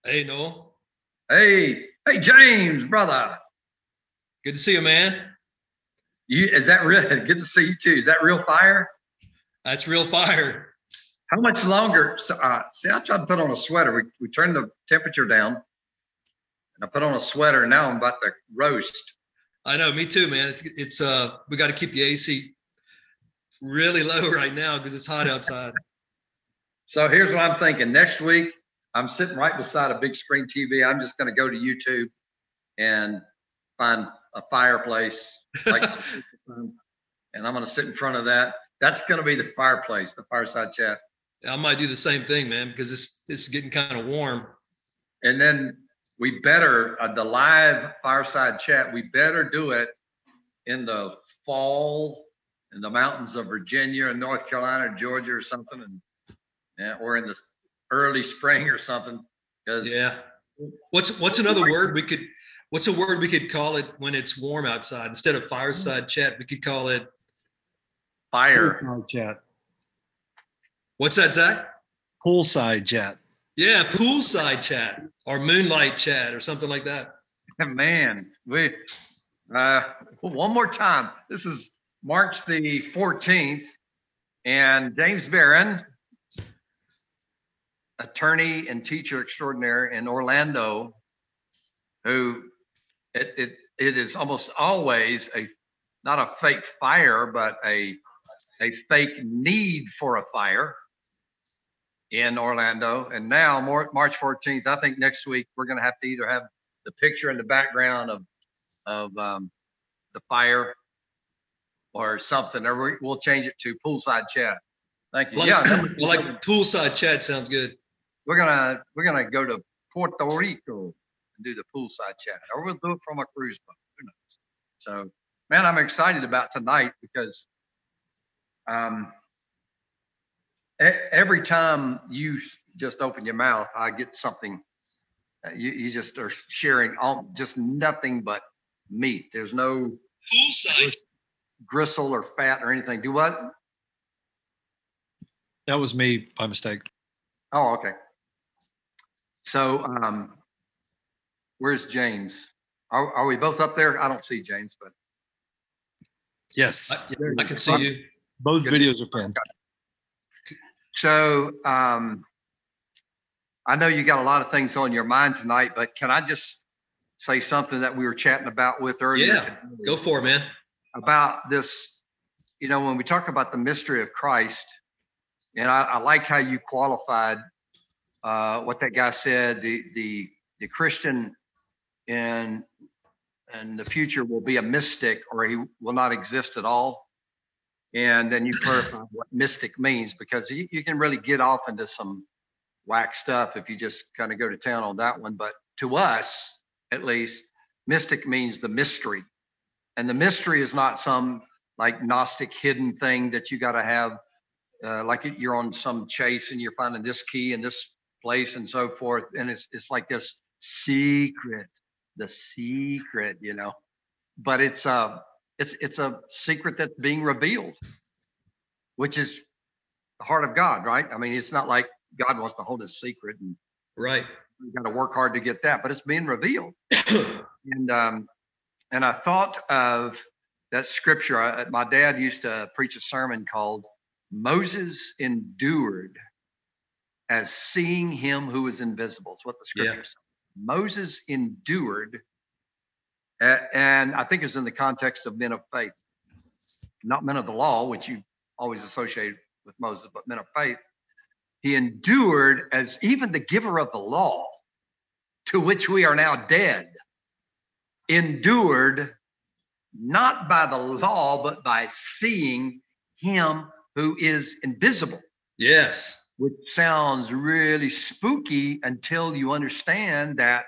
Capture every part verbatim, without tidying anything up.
Hey, Noel. Hey, hey, James, brother. Good to see you, man. You is that real? Good to see you too. Is that real fire? That's real fire. How much longer? So, uh, see, I tried to put on a sweater. We we turned the temperature down, and I put on a sweater. And now I'm about to roast. I know, me too, man. It's it's uh we got to keep the A C really low right now because it's hot outside. So here's what I'm thinking. Next week, I'm sitting right beside a big screen T V. I'm just going to go to YouTube and find a fireplace, like, and I'm going to sit in front of that. That's going to be the fireplace, the fireside chat. I might do the same thing, man, because it's it's getting kind of warm. And then we better uh, the live fireside chat. We better do it in the fall in the mountains of Virginia and North Carolina, or Georgia, or something, and yeah, or in the early spring or something. Because yeah, what's what's another word we could? What's a word we could call it when it's warm outside? Instead of fireside chat, we could call it fire poolside chat. What's that, Zach? Poolside chat. Yeah, poolside chat or moonlight chat or something like that. Man, we uh, one more time. This is March the fourteenth, and James Barron, attorney and teacher extraordinaire in Orlando, who it it it is almost always a not a fake fire, but a a fake need for a fire in Orlando. And now March fourteenth, I think next week we're going to have to either have the picture in the background of of um, the fire or something, or we'll change it to poolside chat. Thank you. Like, yeah, I like poolside chat. Sounds good. We're gonna we're gonna go to Puerto Rico and do the poolside chat, or we'll do it from a cruise boat. Who knows? So, man, I'm excited about tonight because um, every time you just open your mouth, I get something. Uh, you you just are sharing all just nothing but meat. There's no poolside gristle or fat or anything. Do what? That was me by mistake. Oh, okay. So, um, where's James? Are, are we both up there? I don't see James, but yes, I, I can see you. Both Good. videos are pinned. So, um, I know you got a lot of things on your mind tonight, but can I just say something that we were chatting about with earlier? Yeah, today, go for it, man. About this, you know, when we talk about the mystery of Christ, and I, I like how you qualified uh, what that guy said. The the the Christian in in the future will be a mystic, or he will not exist at all. And then you clarify what mystic means, because you, you can really get off into some whack stuff if you just kind of go to town on that one. But to us, at least, mystic means the mystery. And the mystery is not some like Gnostic hidden thing that you got to have, uh, like you're on some chase and you're finding this key in this place and so forth. And it's it's like this secret, the secret, you know. But it's a it's it's a secret that's being revealed, which is the heart of God, right? I mean, it's not like God wants to hold his secret and right. You got to work hard to get that, but it's being revealed. and um, and I thought of that scripture. I, my dad used to preach a sermon called "Moses endured as seeing him who is invisible." It's what the scripture yeah. says. Moses endured, uh, and I think it's in the context of men of faith, not men of the law, which you always associate with Moses, but men of faith. He endured as even the giver of the law, to which we are now dead, endured not by the law, but by seeing him who is invisible. Yes. Which sounds really spooky until you understand that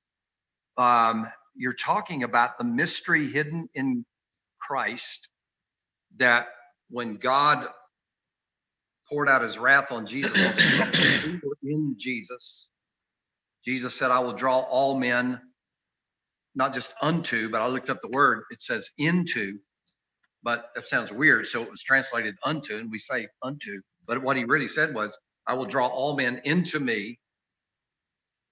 um, you're talking about the mystery hidden in Christ, that when God poured out his wrath on Jesus, in Jesus, Jesus said, I will draw all men, not just unto, but I looked up the word, it says into, but that sounds weird. So it was translated unto, and we say unto, but what he really said was, I will draw all men into me.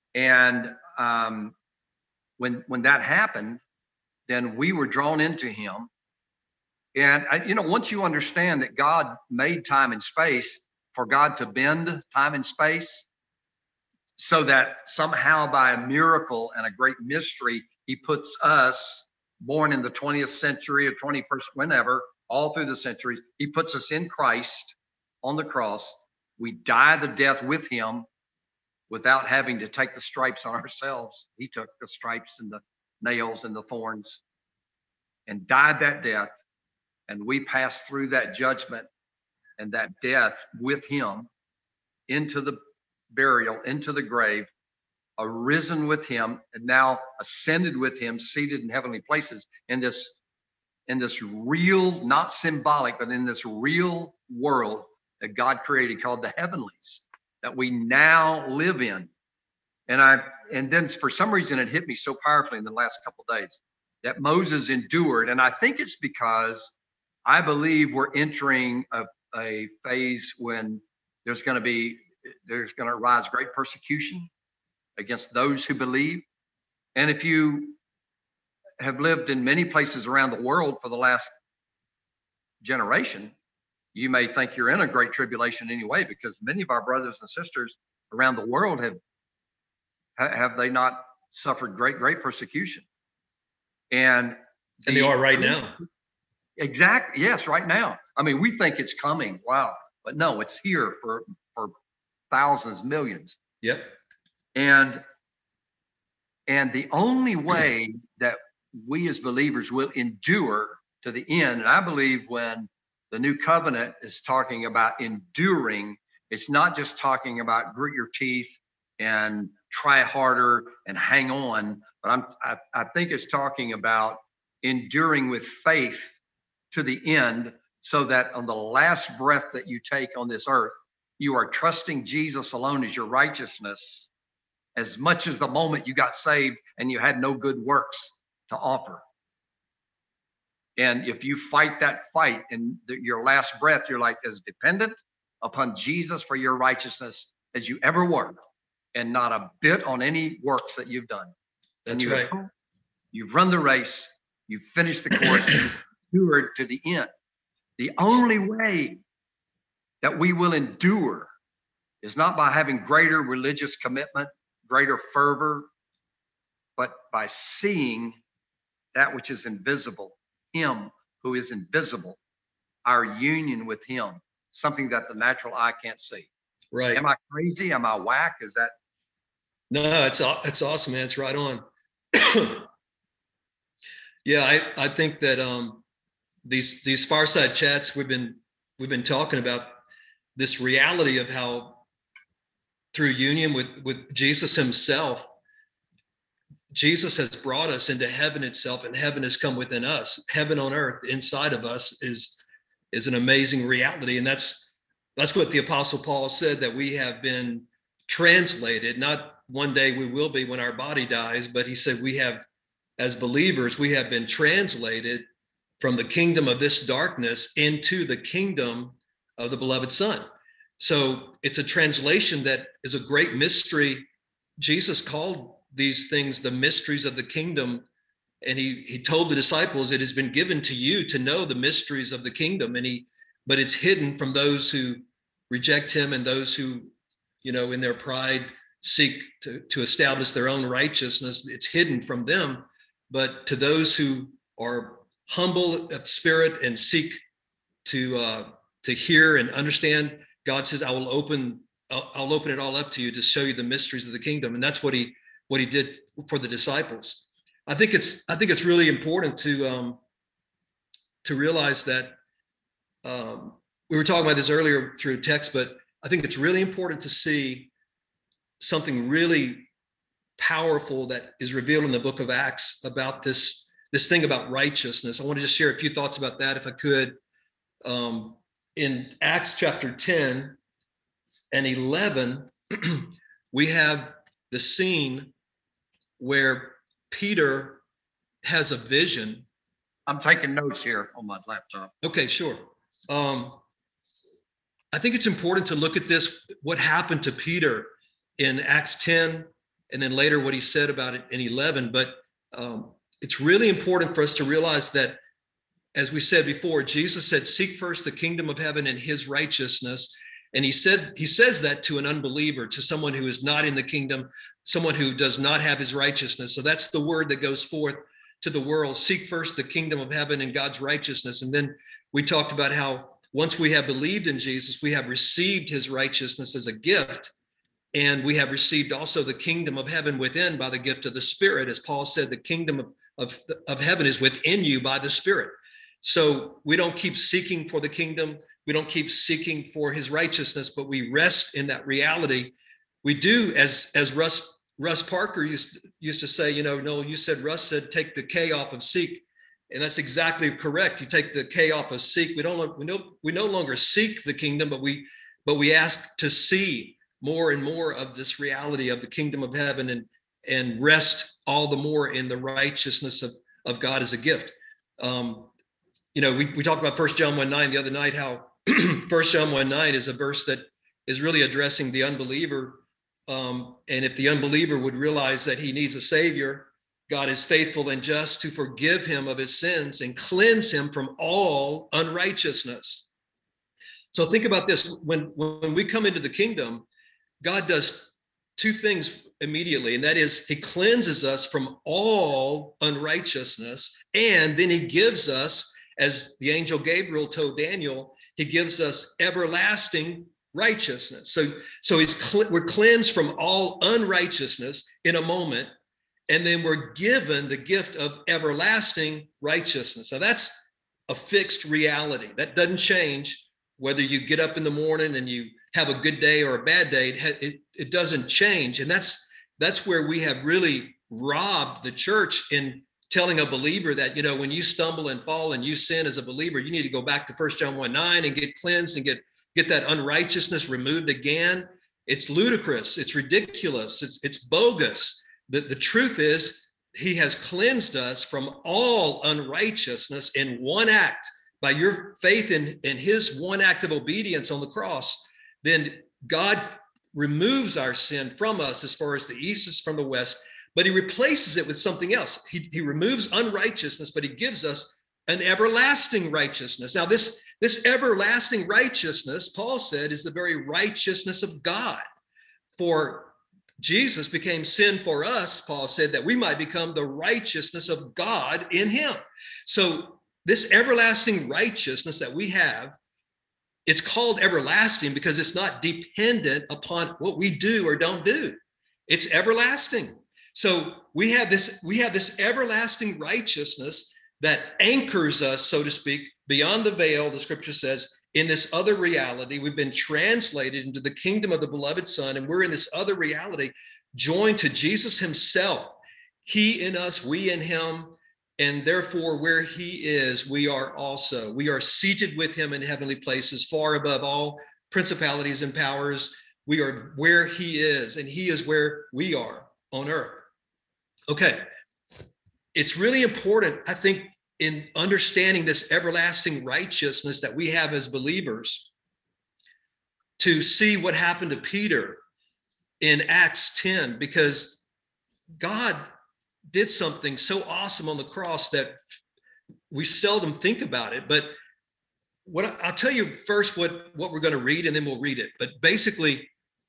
And um, when when that happened, then we were drawn into him. And I, you know, once you understand that God made time and space, for God to bend time and space, so that somehow by a miracle and a great mystery, he puts us, born in the twentieth century or twenty-first, whenever, all through the centuries, he puts us in Christ on the cross. We die the death with him without having to take the stripes on ourselves. He took the stripes and the nails and the thorns and died that death. And we passed through that judgment and that death with him into the burial, into the grave, arisen with him, and now ascended with him, seated in heavenly places in this, in this real, not symbolic, but in this real world that God created called the heavenlies, that we now live in. And I, and then for some reason it hit me so powerfully in the last couple of days that Moses endured. And I think it's because I believe we're entering a, a phase when there's going to be, there's going to rise great persecution against those who believe. And if you have lived in many places around the world for the last generation, you may think you're in a great tribulation anyway, because many of our brothers and sisters around the world have, have they not suffered great, great persecution? And, and they are right now. Exactly. Yes, right now. I mean, we think it's coming. Wow. But no, it's here for, for thousands, millions. Yep. And, and the only way that we as believers will endure to the end, and I believe when the new covenant is talking about enduring, it's not just talking about grit your teeth and try harder and hang on, but I'm, I, I think it's talking about enduring with faith to the end, so that on the last breath that you take on this earth, you are trusting Jesus alone as your righteousness, as much as the moment you got saved and you had no good works to offer. And if you fight that fight in the, your last breath, you're like as dependent upon Jesus for your righteousness as you ever were, and not a bit on any works that you've done. Then That's you right. have, you've run the race, you've finished the course, endured to the end. The only way that we will endure is not by having greater religious commitment, greater fervor, but by seeing that which is invisible, him who is invisible, our union with him, something that the natural eye can't see. Right. Am I crazy? Am I whack? Is that? No, it's, it's awesome, man. It's right on. Yeah, I, I think that um, these these fireside chats we've been we've been talking about this reality of how through union with with Jesus himself, Jesus has brought us into heaven itself, and heaven has come within us. Heaven on earth inside of us is is an amazing reality, and that's that's what the Apostle Paul said, that we have been translated. Not one day we will be when our body dies, but he said we have, as believers, we have been translated from the kingdom of this darkness into the kingdom of the beloved Son. So it's a translation that is a great mystery. Jesus called these things the mysteries of the kingdom. And he, he told the disciples, it has been given to you to know the mysteries of the kingdom. And he, but it's hidden from those who reject him and those who, you know, in their pride seek to, to establish their own righteousness. It's hidden from them. But to those who are humble of spirit and seek to uh, to hear and understand, God says, I will open, I'll, I'll open it all up to you to show you the mysteries of the kingdom. And that's what he, what he did for the disciples. I think it's, I think it's really important to, um, to realize that um, we were talking about this earlier through text, but I think it's really important to see something really powerful that is revealed in the book of Acts about this, this thing about righteousness. I want to just share a few thoughts about that, if I could. Um, in Acts chapter ten and eleven, we have the scene where Peter has a vision. I'm taking notes here on my laptop. Okay, sure. Um, I think it's important to look at this, what happened to Peter in Acts ten and then later what he said about it in eleven. But um, it's really important for us to realize that, as we said before, Jesus said, seek first the kingdom of heaven and his righteousness. And he said, he says that to an unbeliever, to someone who is not in the kingdom, someone who does not have his righteousness. So that's the word that goes forth to the world. Seek first the kingdom of heaven and God's righteousness. And then we talked about how once we have believed in Jesus, we have received his righteousness as a gift. And we have received also the kingdom of heaven within by the gift of the Spirit. As Paul said, the kingdom of, of, of heaven is within you by the Spirit. So we don't keep seeking for the kingdom. We don't keep seeking for his righteousness, but we rest in that reality. We do, as, as Russ, Russ Parker used, used to say, you know, Noel, you said, Russ said, take the K off of seek. And that's exactly correct. You take the K off of seek. We don't, we no, we no longer seek the kingdom, but we, but we ask to see more and more of this reality of the kingdom of heaven, and, and rest all the more in the righteousness of, of God as a gift. Um, you know, we, we talked about First John one nine the other night, how First John one nine is a verse that is really addressing the unbeliever. Um, and if the unbeliever would realize that he needs a savior, God is faithful and just to forgive him of his sins and cleanse him from all unrighteousness. So think about this. When, when we come into the kingdom, God does two things immediately, and that is he cleanses us from all unrighteousness, and then he gives us, as the angel Gabriel told Daniel, he gives us everlasting righteousness. So, so he's cl- we're cleansed from all unrighteousness in a moment, and then we're given the gift of everlasting righteousness. So that's a fixed reality. That doesn't change whether you get up in the morning and you have a good day or a bad day. It, it, it doesn't change. And that's, that's where we have really robbed the church in telling a believer that, you know, when you stumble and fall and you sin as a believer, you need to go back to First John one nine and get cleansed and get, get that unrighteousness removed again. It's ludicrous. It's ridiculous. It's, it's bogus. The, the truth is he has cleansed us from all unrighteousness in one act. By your faith in, in his one act of obedience on the cross, then God removes our sin from us as far as the east is from the west, but he replaces it with something else. He, he removes unrighteousness, but he gives us an everlasting righteousness. Now, this, this everlasting righteousness, Paul said, is the very righteousness of God. For Jesus became sin for us, Paul said, that we might become the righteousness of God in him. So this everlasting righteousness that we have, it's called everlasting because it's not dependent upon what we do or don't do. It's everlasting. So we have this, we have this everlasting righteousness that anchors us, so to speak, beyond the veil, the scripture says, in this other reality. We've been translated into the kingdom of the beloved Son, and we're in this other reality, joined to Jesus himself. He in us, we in him. And therefore, where he is, we are also. We are seated with him in heavenly places, far above all principalities and powers. We are where he is, and he is where we are on earth. Okay. It's really important, I think, in understanding this everlasting righteousness that we have as believers, to see what happened to Peter in Acts ten, because God did something so awesome on the cross that we seldom think about it. But what I'll tell you first, what, what we're going to read, and then we'll read it. But basically,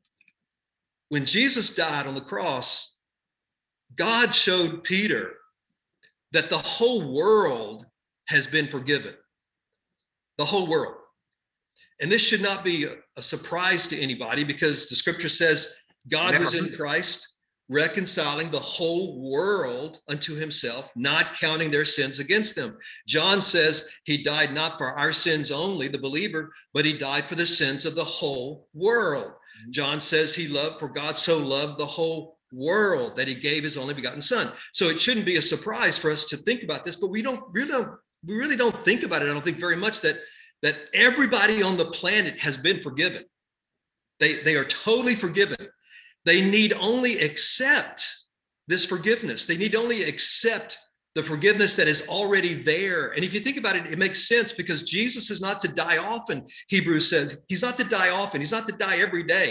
when Jesus died on the cross, God showed Peter that the whole world has been forgiven. The whole world. And this should not be a, a surprise to anybody, because the scripture says God Never. was in Christ, reconciling the whole world unto himself, not counting their sins against them. John says he died not for our sins only, the believer, but he died for the sins of the whole world. John says he loved, for God so loved the whole world that he gave his only begotten son. So it shouldn't be a surprise for us to think about this, but we don't really don't, we really don't think about it. I don't think very much that, that everybody on the planet has been forgiven. They, they are totally forgiven. They need only accept this forgiveness. They need only accept the forgiveness that is already there. And if you think about it, it makes sense, because Jesus is not to die often. Hebrews says he's not to die often. He's not to die every day.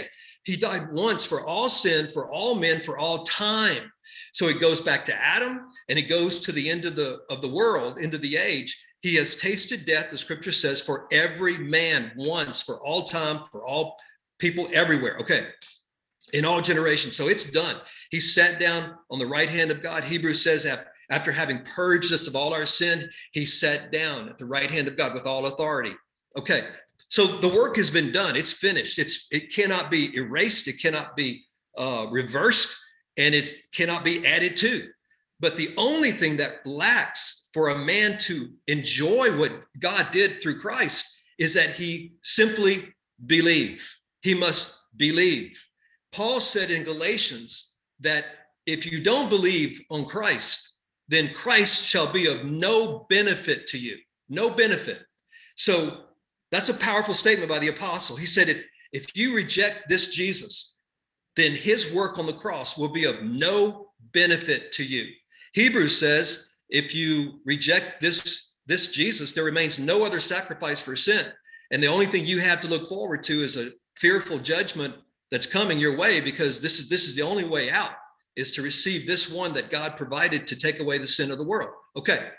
He died once for all sin, for all men, for all time. So it goes back to Adam, and it goes to the end of the, of the world, into the age. He has tasted death, the scripture says, for every man once, for all time, for all people everywhere. Okay, in all generations. So it's done. He sat down on the right hand of God. Hebrews says, after having purged us of all our sin, he sat down at the right hand of God with all authority. Okay, so the work has been done. It's finished. It's it cannot be erased. It cannot be uh, reversed, and it cannot be added to. But the only thing that lacks for a man to enjoy what God did through Christ is that he simply believe. He must believe. Paul said in Galatians that if you don't believe on Christ, then Christ shall be of no benefit to you. No benefit. So that's a powerful statement by the apostle. He said, if, if you reject this Jesus, then his work on the cross will be of no benefit to you. Hebrews says, if you reject this, this Jesus, there remains no other sacrifice for sin. And the only thing you have to look forward to is a fearful judgment that's coming your way, because this is, this is the only way out, is to receive this one that God provided to take away the sin of the world. Okay.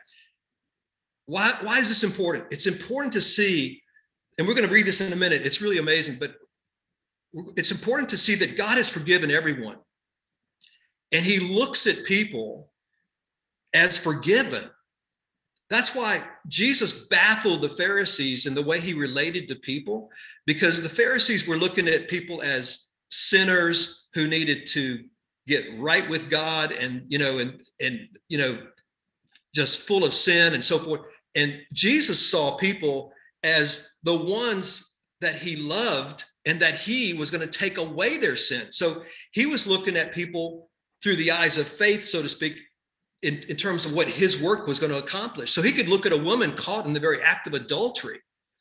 Why, why is this important? It's important to see, and we're going to read this in a minute. It's really amazing, but it's important to see that God has forgiven everyone. And he looks at people as forgiven. That's why Jesus baffled the Pharisees in the way he related to people, because the Pharisees were looking at people as sinners who needed to get right with God, and, you know, and, and, you know, just full of sin and so forth. And Jesus saw people as the ones that he loved and that he was going to take away their sin. So he was looking at people through the eyes of faith, so to speak, in, in terms of what his work was going to accomplish. So he could look at a woman caught in the very act of adultery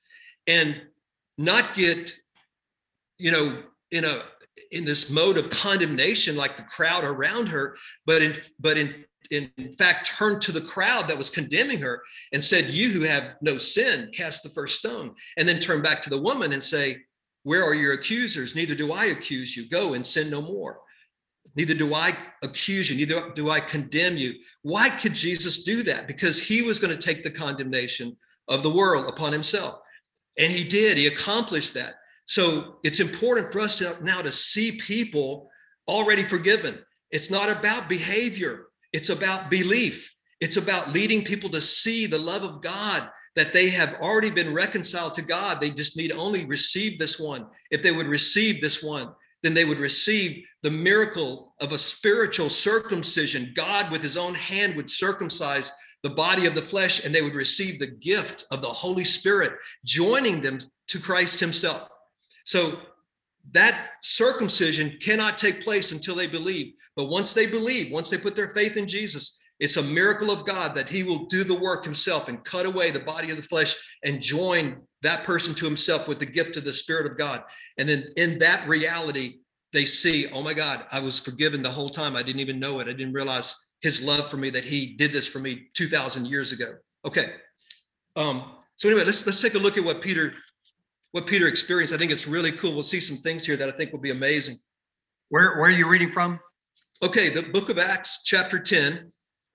and not get, you know, in a, in this mode of condemnation like the crowd around her, but in, but in, in fact, turned to the crowd that was condemning her and said, you who have no sin, cast the first stone. And then turn back to the woman and say, where are your accusers? Neither do I accuse you. Go and sin no more. Neither do I accuse you. Neither do I condemn you. Why could Jesus do that? Because he was going to take the condemnation of the world upon himself. And he did. He accomplished that. So it's important for us to now to see people already forgiven. It's not about behavior. It's about belief. It's about leading people to see the love of God, that they have already been reconciled to God. They just need to only receive this one. If they would receive this one, then they would receive the miracle of a spiritual circumcision. God with his own hand would circumcise the body of the flesh, and they would receive the gift of the Holy Spirit, joining them to Christ himself. So that circumcision cannot take place until they believe. But once they believe, once they put their faith in Jesus, it's a miracle of God that he will do the work himself and cut away the body of the flesh and join that person to himself with the gift of the Spirit of God. And then in that reality, they see, oh my God, I was forgiven the whole time. I didn't even know it. I didn't realize his love for me, that he did this for me two thousand years ago. Okay. Um, so anyway, let's, let's take a look at what Peter, what Peter experienced. I think it's really cool. We'll see some things here that I think will be amazing. Where, where are you reading from? Okay. The book of Acts, chapter ten.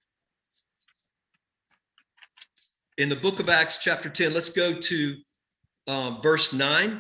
In the book of Acts, chapter ten, let's go to um, verse nine.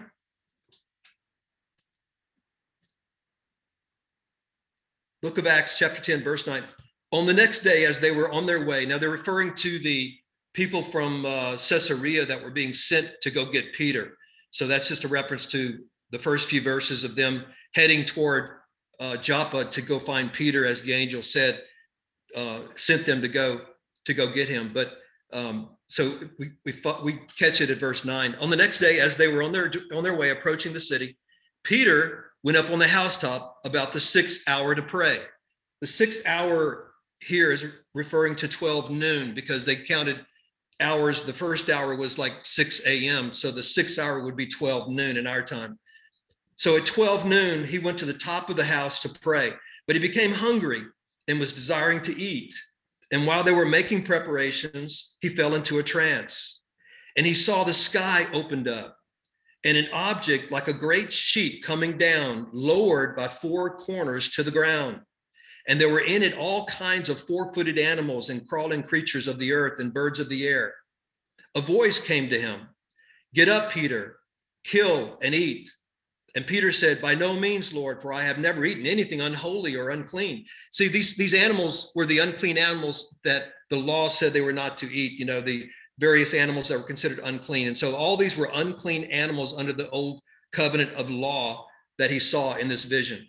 Book of Acts, chapter ten, verse nine. On the next day, as they were on their way, now they're referring to the people from uh, Caesarea that were being sent to go get Peter. So that's just a reference to the first few verses of them heading toward uh, Joppa to go find Peter, as the angel said, uh, sent them to go to go get him. But um, so we we thought we catch it at verse nine. On the next day, as they were on their on their way approaching the city, Peter went up on the housetop about the sixth hour to pray. The sixth hour here is referring to twelve noon, because they counted hours. The first hour was like six a.m. So the sixth hour would be twelve noon in our time. So at twelve noon, he went to the top of the house to pray, but he became hungry and was desiring to eat. And while they were making preparations, he fell into a trance, and he saw the sky opened up, and an object like a great sheet coming down, lowered by four corners to the ground. And there were in it all kinds of four-footed animals and crawling creatures of the earth and birds of the air. A voice came to him, "Get up, Peter, kill and eat." And Peter said, "By no means, Lord, for I have never eaten anything unholy or unclean." See, these, these animals were the unclean animals that the law said they were not to eat, you know, the various animals that were considered unclean. And so all these were unclean animals under the old covenant of law that he saw in this vision.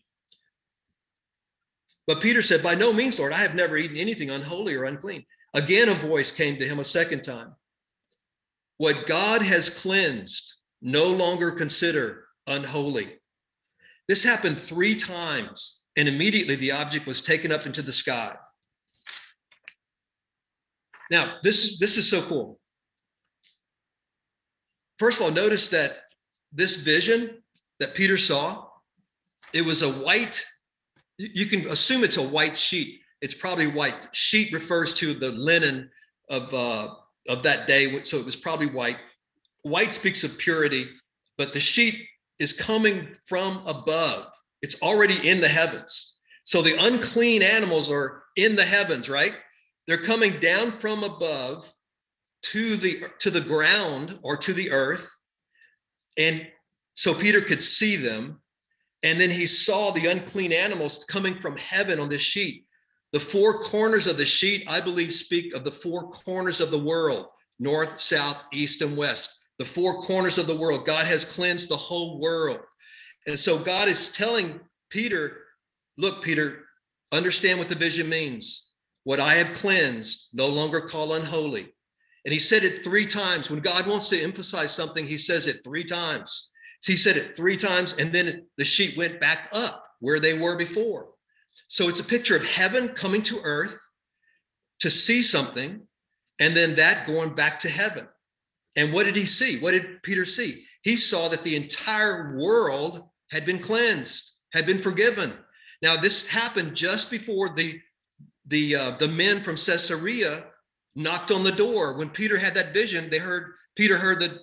But Peter said, "By no means, Lord, I have never eaten anything unholy or unclean." Again, a voice came to him a second time. "What God has cleansed, no longer consider unholy." This happened three times, and immediately the object was taken up into the sky. Now, this, this is so cool. First of all, notice that this vision that Peter saw, it was a white, you can assume it's a white sheet. It's probably white. Sheet refers to the linen of, uh, of that day, so it was probably white. White speaks of purity, but the sheet is coming from above. It's already in the heavens. So the unclean animals are in the heavens, right? They're coming down from above to the to the ground or to the earth. And so Peter could see them. And then he saw the unclean animals coming from heaven on this sheet. The four corners of the sheet, I believe, speak of the four corners of the world: north, south, east, and west. The four corners of the world. God has cleansed the whole world. And so God is telling Peter, look, Peter, understand what the vision means. What I have cleansed, no longer call unholy. And he said it three times. When God wants to emphasize something, he says it three times. So he said it three times, and then the sheet went back up where they were before. So it's a picture of heaven coming to earth to see something, and then that going back to heaven. And what did he see? What did Peter see? He saw that the entire world had been cleansed, had been forgiven. Now, this happened just before the, the, uh, the men from Caesarea knocked on the door. When Peter had that vision, they heard, Peter heard the,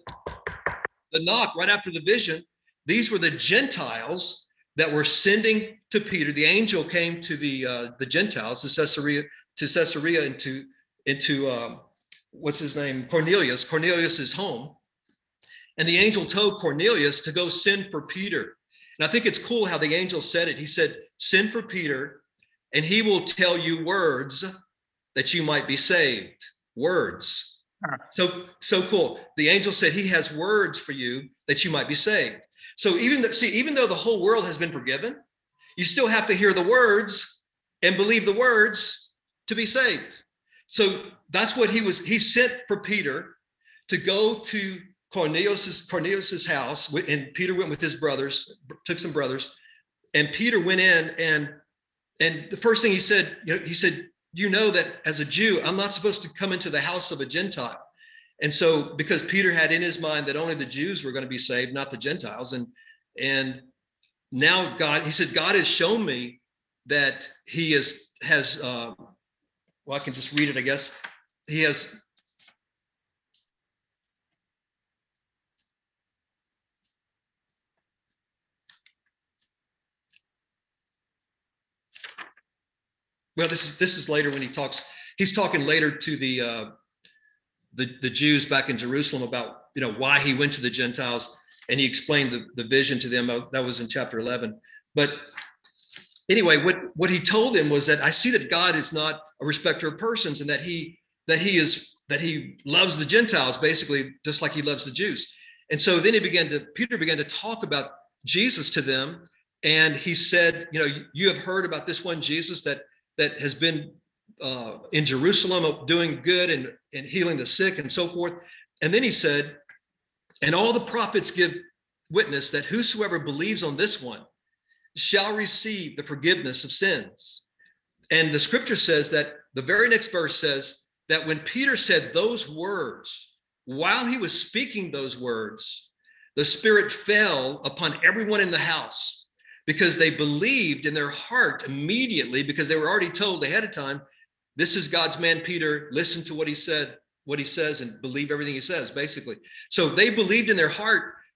the knock right after the vision. These were the Gentiles that were sending to Peter. The angel came to the, uh, the Gentiles, to Caesarea, to Caesarea into, into, um, what's his name? Cornelius, Cornelius's home. And the angel told Cornelius to go send for Peter. And I think it's cool how the angel said it. He said, "Send for Peter, and he will tell you words that you might be saved." Words. So, so cool. The angel said he has words for you that you might be saved. So even though, see, even though the whole world has been forgiven, you still have to hear the words and believe the words to be saved. So that's what he was. He sent for Peter to go to Cornelius's, Cornelius's house, and Peter went with his brothers, took some brothers, and Peter went in, and and the first thing he said, you know, he said, "You know that as a Jew, I'm not supposed to come into the house of a Gentile." And so, because Peter had in his mind that only the Jews were going to be saved, not the Gentiles, and and now God, he said, God has shown me that he is has. Uh, well, I can just read it, I guess. He has. Well, this is this is later when he talks. He's talking later to the uh, the the Jews back in Jerusalem about, you know, why he went to the Gentiles, and he explained the, the vision to them. That was in chapter eleven. But anyway, what what he told them was that I see that God is not a respecter of persons, and that he that he is that he loves the Gentiles basically just like he loves the Jews. And so then he began to Peter began to talk about Jesus to them, and he said, you know, you have heard about this one Jesus that. that has been uh, in Jerusalem doing good and, and healing the sick and so forth. And then he said, and all the prophets give witness that whosoever believes on this one shall receive the forgiveness of sins. And the scripture says that the very next verse says that when Peter said those words, while he was speaking those words, the Spirit fell upon everyone in the house, because they believed in their heart immediately, because they were already told ahead of time, this is God's man, Peter, listen to what he said, what he says, and believe everything he says, basically. So they believed in their heart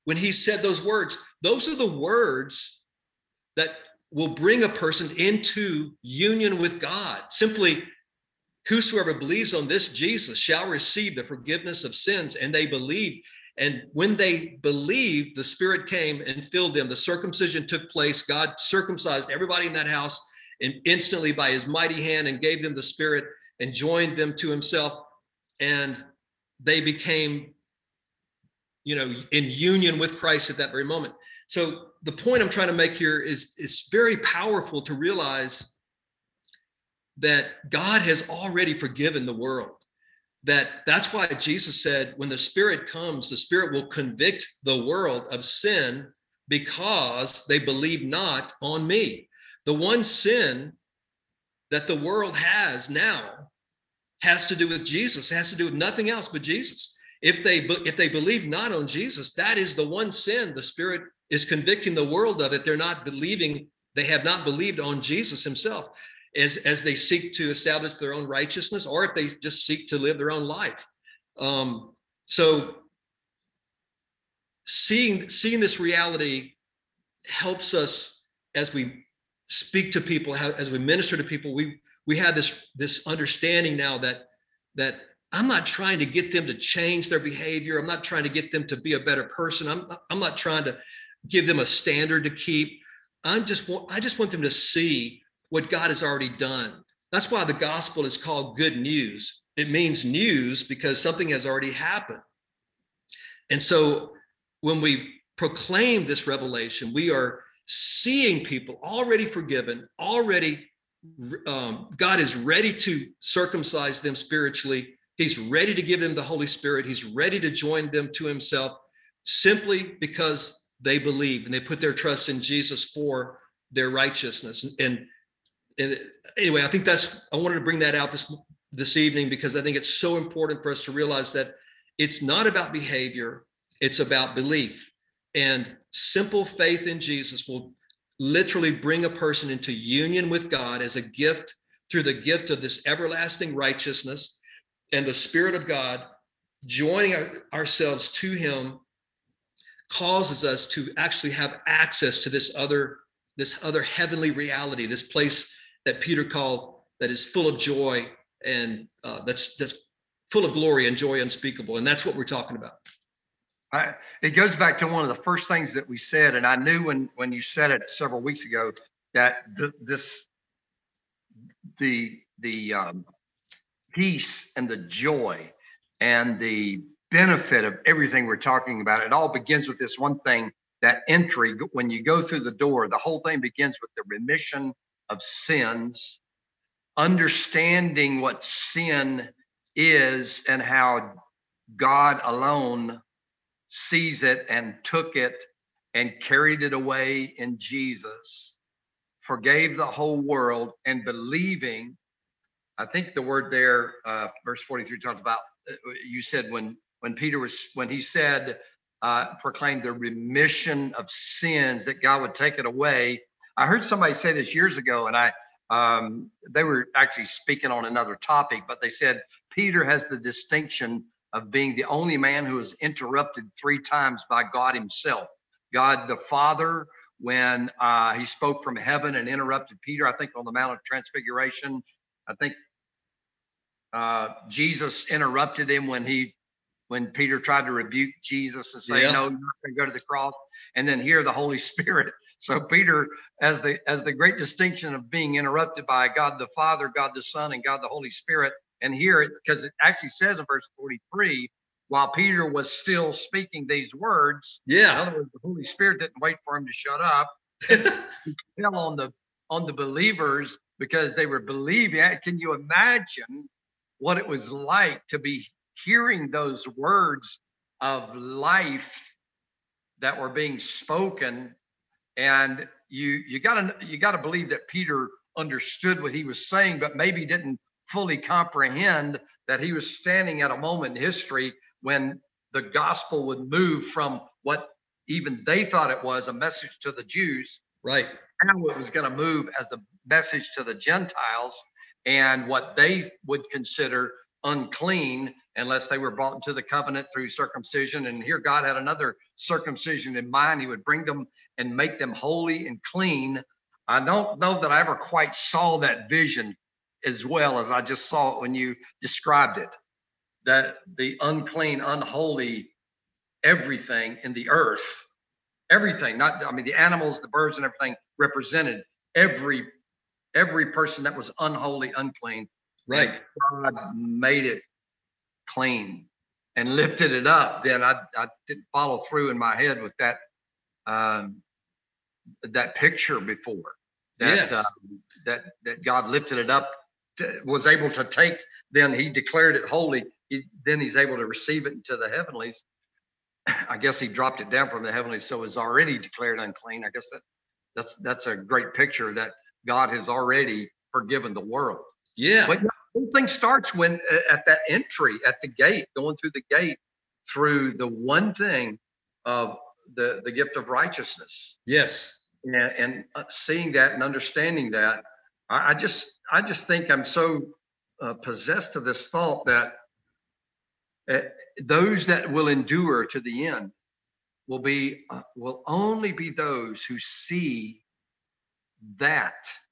when he said those words, those are the words that will bring a person into union with God. Simply, whosoever believes on this Jesus shall receive the forgiveness of sins. And they believed. And when they believed, the Spirit came and filled them. The circumcision took place. God circumcised everybody in that house and instantly by his mighty hand, and gave them the Spirit and joined them to himself. And they became, you know, in union with Christ at that very moment. So the point I'm trying to make here is it's very powerful to realize that God has already forgiven the world. That that's why Jesus said, when the Spirit comes, the Spirit will convict the world of sin because they believe not on me. The one sin that the world has now has to do with Jesus. It has to do with nothing else but Jesus. If they if they believe not on Jesus, that is the one sin the Spirit is convicting the world of, it. They're not believing, they have not believed on Jesus himself as, as they seek to establish their own righteousness, or if they just seek to live their own life. Um, so seeing, seeing this reality helps us as we speak to people, how, as we minister to people. We, we have this, this understanding now that, that I'm not trying to get them to change their behavior. I'm not trying to get them to be a better person. I'm, I'm not trying to give them a standard to keep. I'm just, I just want them to see what God has already done. That's why the gospel is called good news. It means news because something has already happened. And so when we proclaim this revelation, we are seeing people already forgiven, already, um, God is ready to circumcise them spiritually. He's ready to give them the Holy Spirit. He's ready to join them to himself simply because they believe and they put their trust in Jesus for their righteousness. And, and anyway, I think that's, I wanted to bring that out this, this evening because I think it's so important for us to realize that it's not about behavior, it's about belief. And simple faith in Jesus will literally bring a person into union with God as a gift through the gift of this everlasting righteousness and the Spirit of God joining our, ourselves to him causes us to actually have access to this other, this other heavenly reality, this place that Peter called that is full of joy and uh, that's, that's full of glory and joy unspeakable. And that's what we're talking about. I, it goes back to one of the first things that we said, and I knew when when you said it several weeks ago that th- this the the um, peace and the joy and the benefit of everything we're talking about, it all begins with this one thing, that entry. When you go through the door, the whole thing begins with the remission of sins, understanding what sin is and how God alone sees it and took it and carried it away in Jesus, forgave the whole world, and believing. I think the word there, uh, verse forty-three talks about, uh, you said when, when Peter was, when he said, uh, proclaimed the remission of sins, that God would take it away. I heard somebody say this years ago, and I, um, they were actually speaking on another topic, but they said Peter has the distinction of being the only man who was interrupted three times by God himself. God the Father, when uh, he spoke from heaven and interrupted Peter, I think on the Mount of Transfiguration. I think uh, Jesus interrupted him when he, when Peter tried to rebuke Jesus and say, yeah. no, you're not going to go to the cross. And then here the Holy Spirit. So Peter, as the, as the great distinction of being interrupted by God the Father, God the Son, and God the Holy Spirit. And here, it because it actually says in verse forty-three, while Peter was still speaking these words, yeah, in other words, the Holy Spirit didn't wait for him to shut up. It fell on the on the believers because they were believing. Can you imagine what it was like to be hearing those words of life that were being spoken? And you you gotta you gotta believe that Peter understood what he was saying, but maybe didn't fully comprehend that he was standing at a moment in history when the gospel would move from what even they thought it was, a message to the Jews, right? Now it was going to move as a message to the Gentiles and what they would consider unclean, unless they were brought into the covenant through circumcision. And here God had another circumcision in mind. He would bring them and make them holy and clean. I don't know that I ever quite saw that vision as well as I just saw it when you described it, that the unclean, unholy, everything in the earth, everything, not, I mean, the animals, the birds and everything represented every, every person that was unholy, unclean. Right. God made it clean and lifted it up. Then I, I didn't follow through in my head with that, um, that picture before that, Yes. uh, that, that God lifted it up, to, was able to take, then he declared it holy. He, then he's able to receive it into the heavenlies. I guess he dropped it down from the heavenlies, so it's already declared unclean. I guess that that's that's a great picture that God has already forgiven the world. Yeah. But the whole thing starts when uh, at that entry at the gate, going through the gate, through the one thing of the the gift of righteousness. Yes. And, and uh, seeing that and understanding that, I, I just I just think I'm so uh, possessed of this thought that uh, those that will endure to the end will be uh, will only be those who see that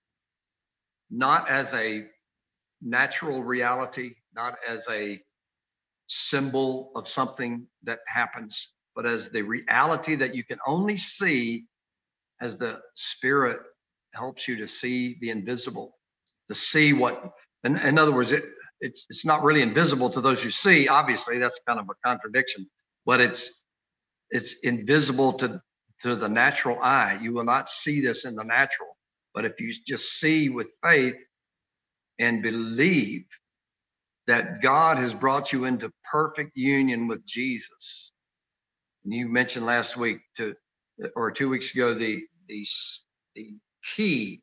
not as a natural reality, not as a symbol of something that happens, but as the reality that you can only see as the Spirit helps you to see the invisible, to see what, in, in other words, it, it's it's not really invisible to those who see. Obviously, that's kind of a contradiction, but it's it's invisible to to the natural eye. You will not see this in the natural, but if you just see with faith and believe that God has brought you into perfect union with Jesus. And you mentioned last week to or two weeks ago the the the key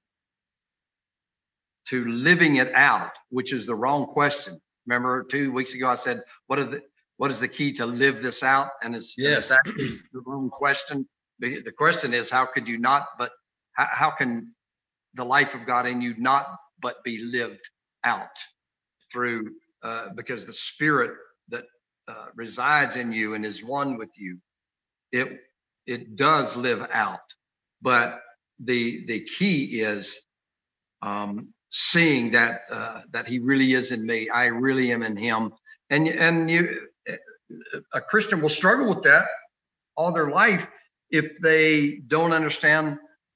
to living it out, which is the wrong question. Remember, two weeks ago I said, "What are the what is the key to live this out?" And it's, Yes. it's actually the wrong question. The, the question is, how could you not? But how, how can the life of God in you not but be lived out through? Uh, because the Spirit that uh, resides in you and is one with you, it it does live out. But the the key is um, seeing that uh, that He really is in me. I really am in Him. And and you, a Christian will struggle with that all their life if they don't understand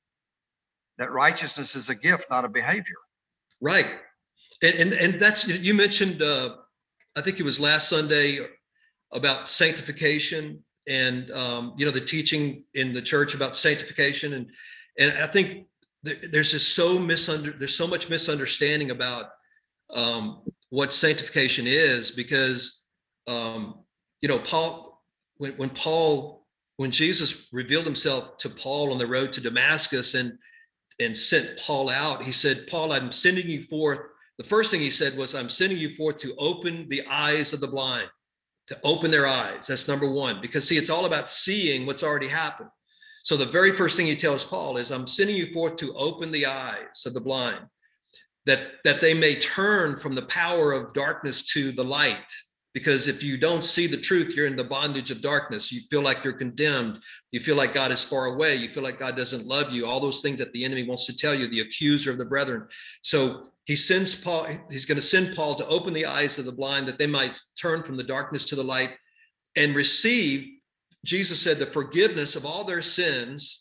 that righteousness is a gift, not a behavior. Right. And, and, and that's, you mentioned, uh, I think it was last Sunday about sanctification and, um, you know, the teaching in the church about sanctification. And, and I think th- there's just so misunder, there's so much misunderstanding about um, what sanctification is because, um, you know, Paul, when, when Paul, when Jesus revealed himself to Paul on the road to Damascus and, and sent Paul out, he said, "Paul, I'm sending you forth." The first thing he said was, "I'm sending you forth to open the eyes of the blind," to open their eyes. That's number one, because see, it's all about seeing what's already happened. So the very first thing he tells Paul is, "I'm sending you forth to open the eyes of the blind, that, that they may turn from the power of darkness to the light." Because if you don't see the truth, you're in the bondage of darkness. You feel like you're condemned. You feel like God is far away. You feel like God doesn't love you. All those things that the enemy wants to tell you, the accuser of the brethren. So he sends Paul, he's going to send Paul to open the eyes of the blind that they might turn from the darkness to the light and receive, Jesus said, the forgiveness of all their sins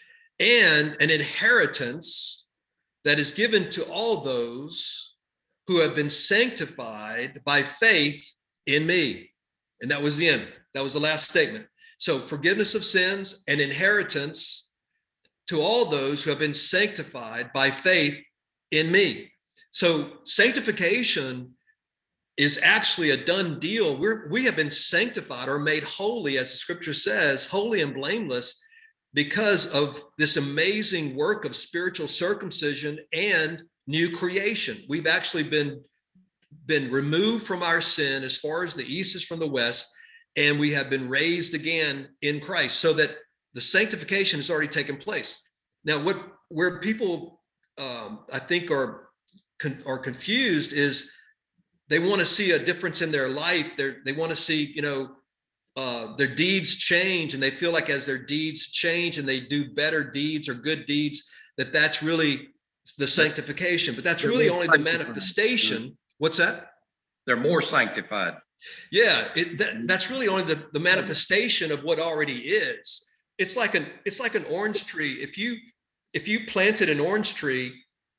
and an inheritance that is given to all those who have been sanctified by faith in me. And that was the end. That was the last statement. So forgiveness of sins and inheritance to all those who have been sanctified by faith in me. So sanctification is actually a done deal. We're, we have been sanctified or made holy, as the scripture says, holy and blameless, because of this amazing work of spiritual circumcision and new creation. We've actually been been removed from our sin as far as the east is from the west, and we have been raised again in Christ, so that the sanctification has already taken place. Now, what where people um, I think are con- are confused is they want to see a difference in their life. They're, they want to see, you know, uh, their deeds change, and they feel like as their deeds change and they do better deeds or good deeds, that that's really the sanctification. But that's They're really more only the sanctified. manifestation. What's that? They're more sanctified. Yeah, it, that, that's really only the, the manifestation of what already is. It's like an it's like an orange tree. If you if you planted an orange tree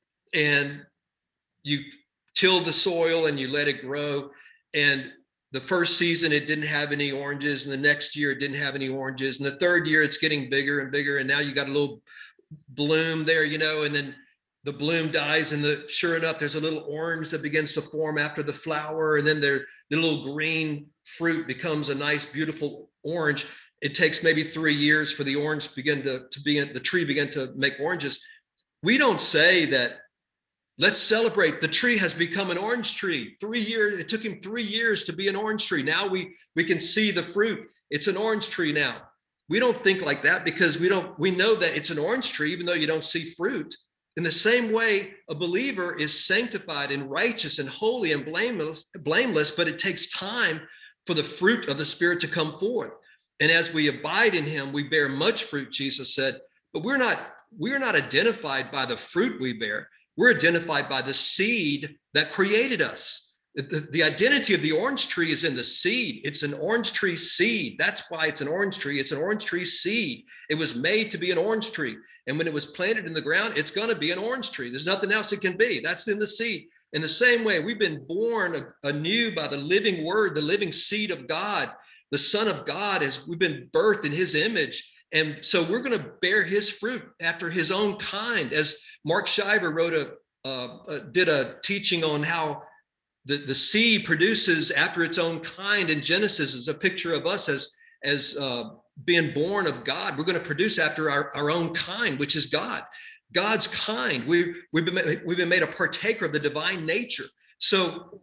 and you tilled the soil and you let it grow, and the first season it didn't have any oranges, and the next year it didn't have any oranges, and the third year it's getting bigger and bigger, and now you got a little bloom there, you know, and then the bloom dies, and the sure enough there's a little orange that begins to form after the flower, and then there the little green fruit becomes a nice beautiful orange. It takes maybe three years for the orange begin to, to be the tree begin to make oranges. We don't say that, let's celebrate, the tree has become an orange tree. Three years, it took him three years to be an orange tree. Now we we can see the fruit. It's an orange tree now. We don't think like that, because we don't we know that it's an orange tree even though you don't see fruit. In the same way, a believer is sanctified and righteous and holy and blameless, blameless, but it takes time for the fruit of the Spirit to come forth. And as we abide in him, we bear much fruit, Jesus said, but we're not, we're not identified by the fruit we bear. We're identified by the seed that created us. The, the identity of the orange tree is in the seed. It's an orange tree seed. That's why it's an orange tree. It's an orange tree seed. It was made to be an orange tree. And when it was planted in the ground, it's going to be an orange tree. There's nothing else it can be. That's in the seed. In the same way, we've been born anew by the living word, the living seed of God. The Son of God, is we've been birthed in his image. And so we're going to bear his fruit after his own kind. As Mark Shiver wrote a, uh, uh, did a teaching on how the, the seed produces after its own kind in Genesis, is a picture of us as, as uh, being born of God. We're going to produce after our, our own kind, which is God. God's kind. We, we've been, we've been made a partaker of the divine nature. So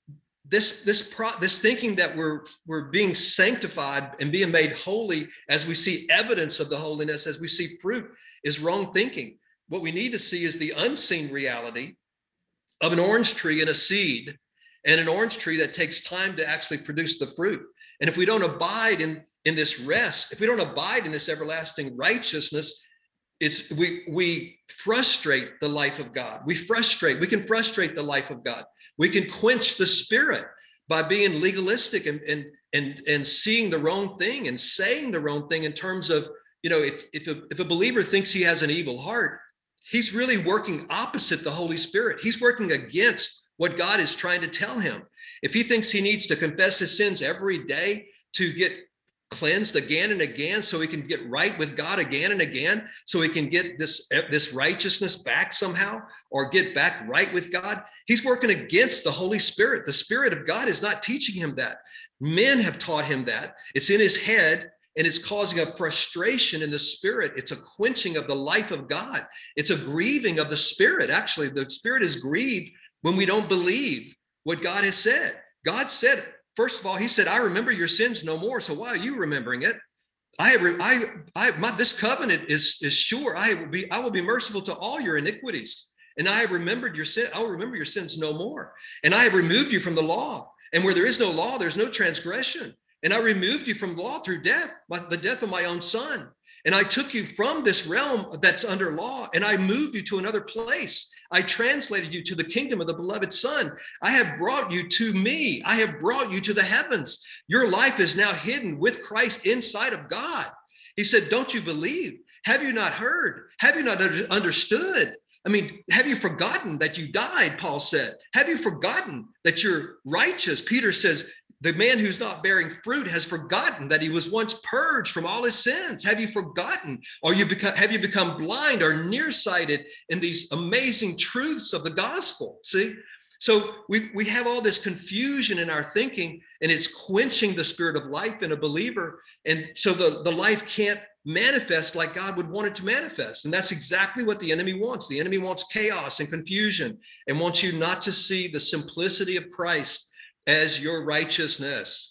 this, this, pro, this thinking that we're, we're being sanctified and being made holy as we see evidence of the holiness, as we see fruit, is wrong thinking. What we need to see is the unseen reality of an orange tree and a seed, and an orange tree that takes time to actually produce the fruit. And if we don't abide in, in this rest, if we don't abide in this everlasting righteousness, it's we we frustrate the life of God. We frustrate, we can frustrate the life of God. We can quench the Spirit by being legalistic and and and and seeing the wrong thing and saying the wrong thing in terms of, you know, if if a, if a believer thinks he has an evil heart, he's really working opposite the Holy Spirit. He's working against what God is trying to tell him. If he thinks he needs to confess his sins every day to get cleansed again and again, so he can get right with God again and again, so he can get this, this righteousness back somehow, or get back right with God, he's working against the Holy Spirit. The Spirit of God is not teaching him that. Men have taught him that. It's in his head, and it's causing a frustration in the Spirit. It's a quenching of the life of God. It's a grieving of the Spirit. Actually, the Spirit is grieved when we don't believe what God has said. God said, first of all, he said, I remember your sins no more. So why are you remembering it? I have, I, I, my, this covenant is, is sure. I will be, I will be merciful to all your iniquities. And I have remembered your sin. I'll remember your sins no more. And I have removed you from the law. And where there is no law, there's no transgression. And I removed you from the law through death, my, the death of my own son. And I took you from this realm that's under law, and I moved you to another place. I translated you to the kingdom of the beloved Son. I have brought you to me. I have brought you to the heavens. Your life is now hidden with Christ inside of God. He said, don't you believe? Have you not heard? Have you not understood? I mean, have you forgotten that you died, Paul said? Have you forgotten that you're righteous? Peter says, the man who's not bearing fruit has forgotten that he was once purged from all his sins. Have you forgotten? Or you become, have you become blind or nearsighted in these amazing truths of the gospel? See? So we, we have all this confusion in our thinking, and it's quenching the Spirit of life in a believer. And so the, the life can't manifest like God would want it to manifest. And that's exactly what the enemy wants. The enemy wants chaos and confusion, and wants you not to see the simplicity of Christ as your righteousness.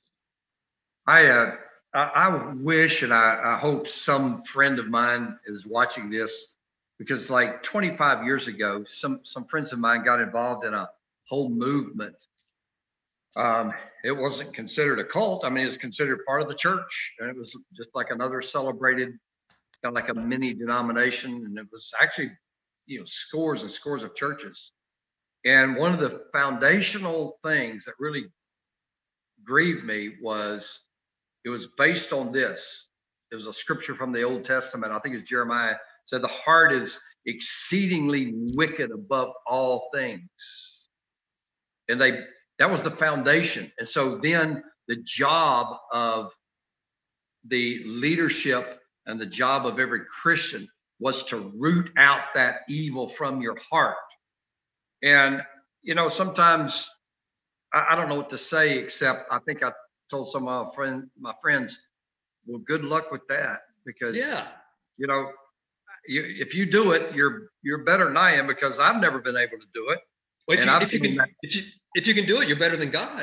I uh, I, I wish, and I, I hope some friend of mine is watching this, because like twenty-five years ago, some some friends of mine got involved in a whole movement Um, it wasn't considered a cult. I mean, it's considered part of the church, and it was just like another celebrated, kind of like a mini denomination. And it was actually, you know, scores and scores of churches. And one of the foundational things that really grieved me was it was based on this. It was a scripture from the Old Testament. I think it's Jeremiah said, the heart is exceedingly wicked above all things. And they, that was the foundation. And so then the job of the leadership and the job of every Christian was to root out that evil from your heart. And, you know, sometimes I, I don't know what to say, except I think I told some of my friend, my friends, well, good luck with that, because, Yeah. you know, you, if you do it, you're, you're better than I am, because I've never been able to do it. Well, if, And you, I've if you seen can, that- if you if you can do it, you're better than God.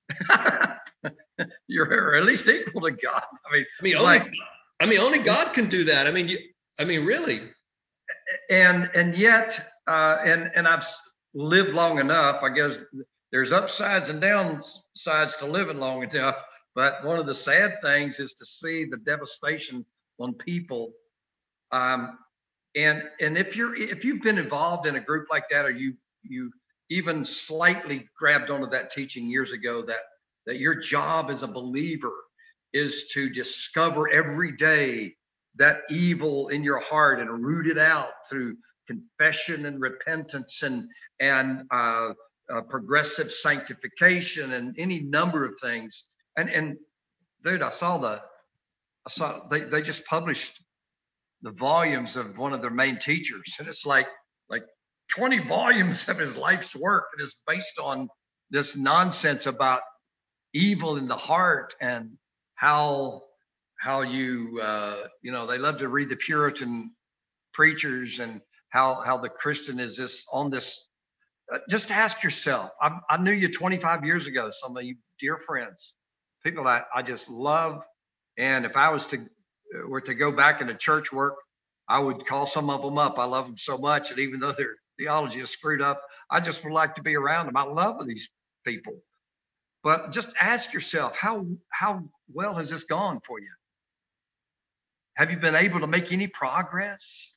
You're at least equal to God. I mean, I mean, only like, I mean, only God can do that. I mean, you, I mean, really. and and yet, uh, and and I've lived long enough. I guess there's upsides and downsides to living long enough. But one of the sad things is to see the devastation on people. Um, and and if you're if you've been involved in a group like that, or you you even slightly grabbed onto that teaching years ago, that that your job as a believer is to discover every day that evil in your heart and root it out through confession and repentance and and uh, uh, progressive sanctification and any number of things. And and dude, I saw the I saw they they just published the volumes of one of their main teachers, and it's like like twenty volumes of his life's work, and it's based on this nonsense about evil in the heart and how how you uh you know, they love to read the Puritan preachers, and how how the Christian is this on this. Uh, just ask yourself. I, I knew you twenty-five years ago, some of you dear friends, people that I just love. And if I was to were to go back into church work, I would call some of them up. I love them so much, and even though their theology is screwed up, I just would like to be around them. I love these people. But just ask yourself, how how well has this gone for you? Have you been able to make any progress?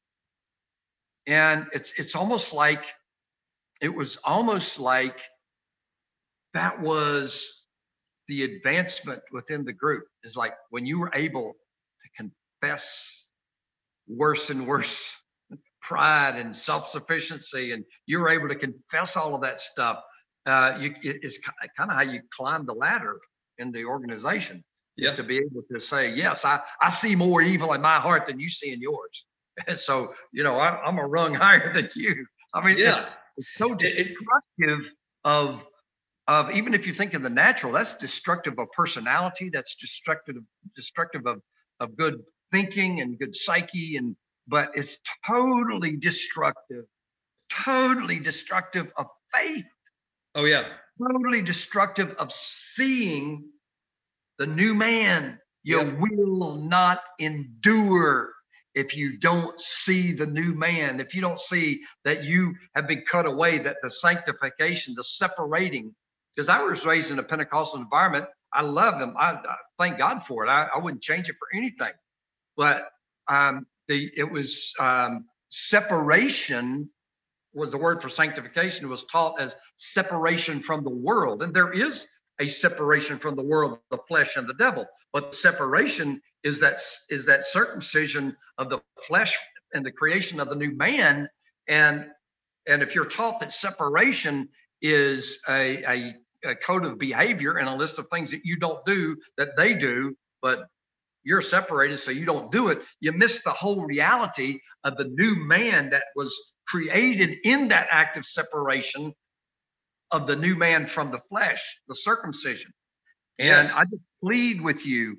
And it's it's almost like it was almost like that was the advancement within the group. Is like when you were able to confess worse and worse pride and self-sufficiency, and you were able to confess all of that stuff. Uh, you, it, it's kind of how you climb the ladder in the organization, Yeah. is to be able to say, yes, I, I see more evil in my heart than you see in yours. And so, you know, I, I'm a rung higher than you. I mean, Yeah. it's, it's so It- it- destructive of, of, even if you think of the natural, that's destructive of personality. That's destructive, destructive of, of good thinking and good psyche. And, but it's totally destructive, totally destructive of faith. Oh yeah. Totally destructive of seeing the new man. You Yep. will not endure if you don't see the new man, if you don't see that you have been cut away, that the sanctification, the separating. Because I was raised in a Pentecostal environment. I love them. I, I thank God for it. I, I wouldn't change it for anything. But um, the it was um, separation was the word for sanctification. It was taught as separation from the world. And there is a separation from the world, the flesh and the devil. But separation is that is that circumcision of the flesh and the creation of the new man. And and if you're taught that separation is a, a, a code of behavior and a list of things that you don't do that they do, but you're separated so you don't do it, you miss the whole reality of the new man that was created in that act of separation of the new man from the flesh, the circumcision. And Yes. I just plead with you.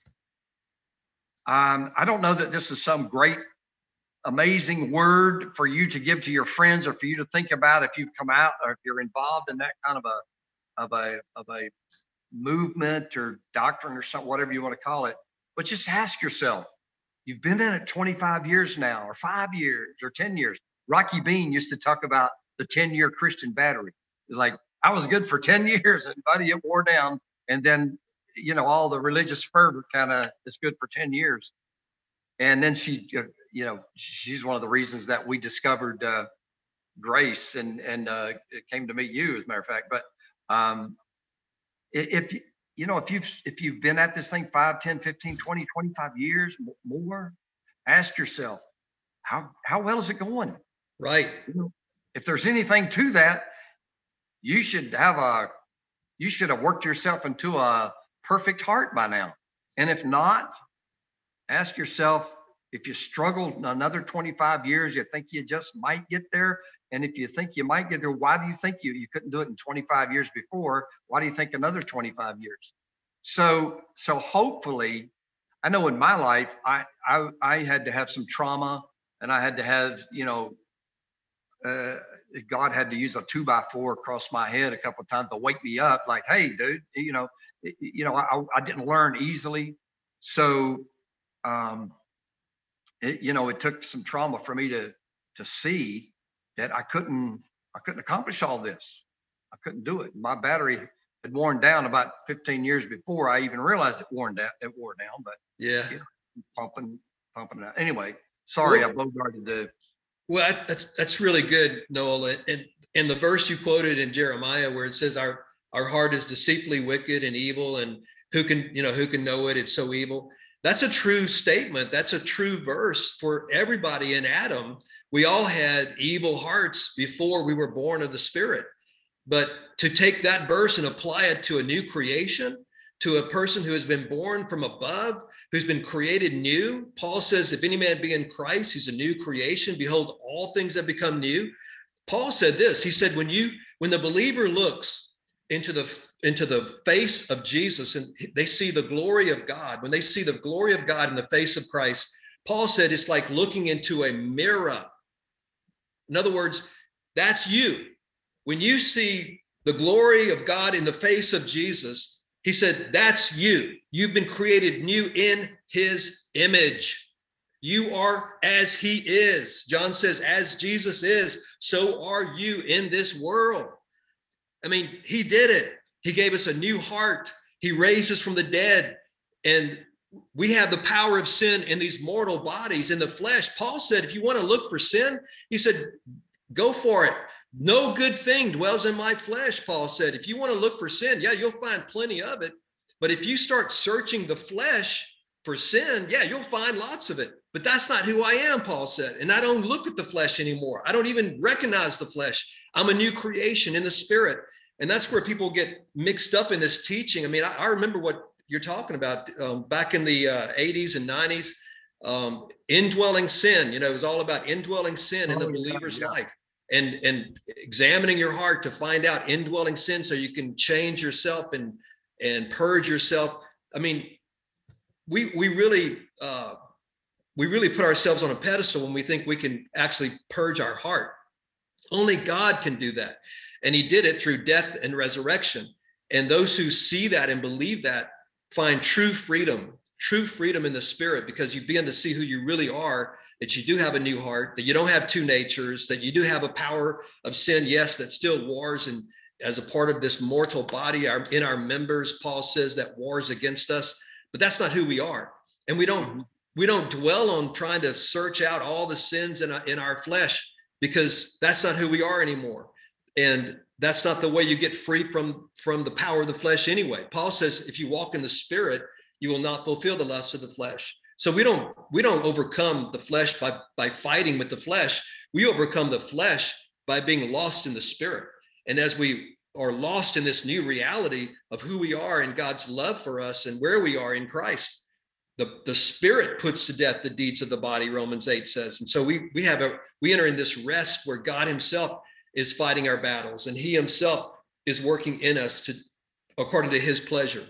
Um, I don't know that this is some great, amazing word for you to give to your friends, or for you to think about if you've come out, or if you're involved in that kind of a of a of a movement or doctrine or something, whatever you want to call it. But just ask yourself, you've been in it twenty-five years now, or five years, or ten years. Rocky Bean used to talk about the ten-year Christian battery. It's like, I was good for ten years, and buddy, it wore down. And then, you know, all the religious fervor kind of is good for ten years. And then she, uh, you know, she's one of the reasons that we discovered uh, grace and, and uh, it came to meet you, as a matter of fact. But um, i- if, you you know, if you've, if you've been at this thing five, ten, fifteen, twenty, twenty-five years m- more, ask yourself, how, how well is it going? Right. You know, if there's anything to that, you should have a, you should have worked yourself into a perfect heart by now. And if not, ask yourself, if you struggle another twenty-five years, you think you just might get there. And if you think you might get there, why do you think you, you couldn't do it in twenty-five years before? Why do you think another twenty-five years? So, so hopefully, I know in my life, I, I, I had to have some trauma, and I had to have, you know, uh, God had to use a two by four across my head a couple of times to wake me up. Like, hey, dude, you know, you know, I, I didn't learn easily. So, um, it, you know, it took some trauma for me to to see that I couldn't I couldn't accomplish all this. I couldn't do it. My battery had worn down about fifteen years before I even realized it worn down. It wore down, but Yeah. you know, pumping pumping it out. Anyway, sorry, Well, I bogarted the. Well, that- that's that's really good, Noel. And and and the verse you quoted in Jeremiah, where it says, "Our our heart is deceitfully wicked and evil, and who can you know who can know it? It's so evil." That's a true statement. That's a true verse for everybody in Adam. We all had evil hearts before we were born of the Spirit. But to take that verse and apply it to a new creation, to a person who has been born from above, who's been created new. Paul says, if any man be in Christ, he's a new creation. Behold, all things have become new. Paul said this, he said, when you, when the believer looks into the, into the face of Jesus and they see the glory of God, when they see the glory of God in the face of Christ, Paul said, it's like looking into a mirror. In other words, that's you. When you see the glory of God in the face of Jesus, he said, that's you. You've been created new in his image. You are as he is. John says, as Jesus is, so are you in this world. I mean, he did it. He gave us a new heart. He raised us from the dead. And we have the power of sin in these mortal bodies, in the flesh. Paul said, if you want to look for sin, he said, go for it. No good thing dwells in my flesh, Paul said. If you want to look for sin, yeah, you'll find plenty of it. But if you start searching the flesh for sin, yeah, you'll find lots of it. But that's not who I am, Paul said. And I don't look at the flesh anymore. I don't even recognize the flesh. I'm a new creation in the Spirit. And that's where people get mixed up in this teaching. I mean, I, I remember what you're talking about um, back in the uh, eighties and nineties, um, indwelling sin. You know, it was all about indwelling sin in the Oh, yeah, believer's yeah. life. And, and examining your heart to find out indwelling sin so you can change yourself and, and purge yourself. I mean, we, we really, uh, we really put ourselves on a pedestal when we think we can actually purge our heart. Only God can do that. And he did it through death and resurrection. And those who see that and believe that find true freedom, true freedom in the Spirit, because you begin to see who you really are, that you do have a new heart, that you don't have two natures, that you do have a power of sin, yes, that still wars and as a part of this mortal body our, in our members. Paul says that wars against us, but that's not who we are. And we don't, mm-hmm. we don't dwell on trying to search out all the sins in, in our flesh, because that's not who we are anymore. And that's not the way you get free from, from the power of the flesh anyway. Paul says, if you walk in the Spirit, you will not fulfill the lusts of the flesh. So we don't we don't overcome the flesh by, by fighting with the flesh. We overcome the flesh by being lost in the Spirit. And as we are lost in this new reality of who we are and God's love for us and where we are in Christ, the, the Spirit puts to death the deeds of the body, Romans eight says. And so we we have a we enter in this rest where God himself is fighting our battles, and he himself is working in us to according to his pleasure.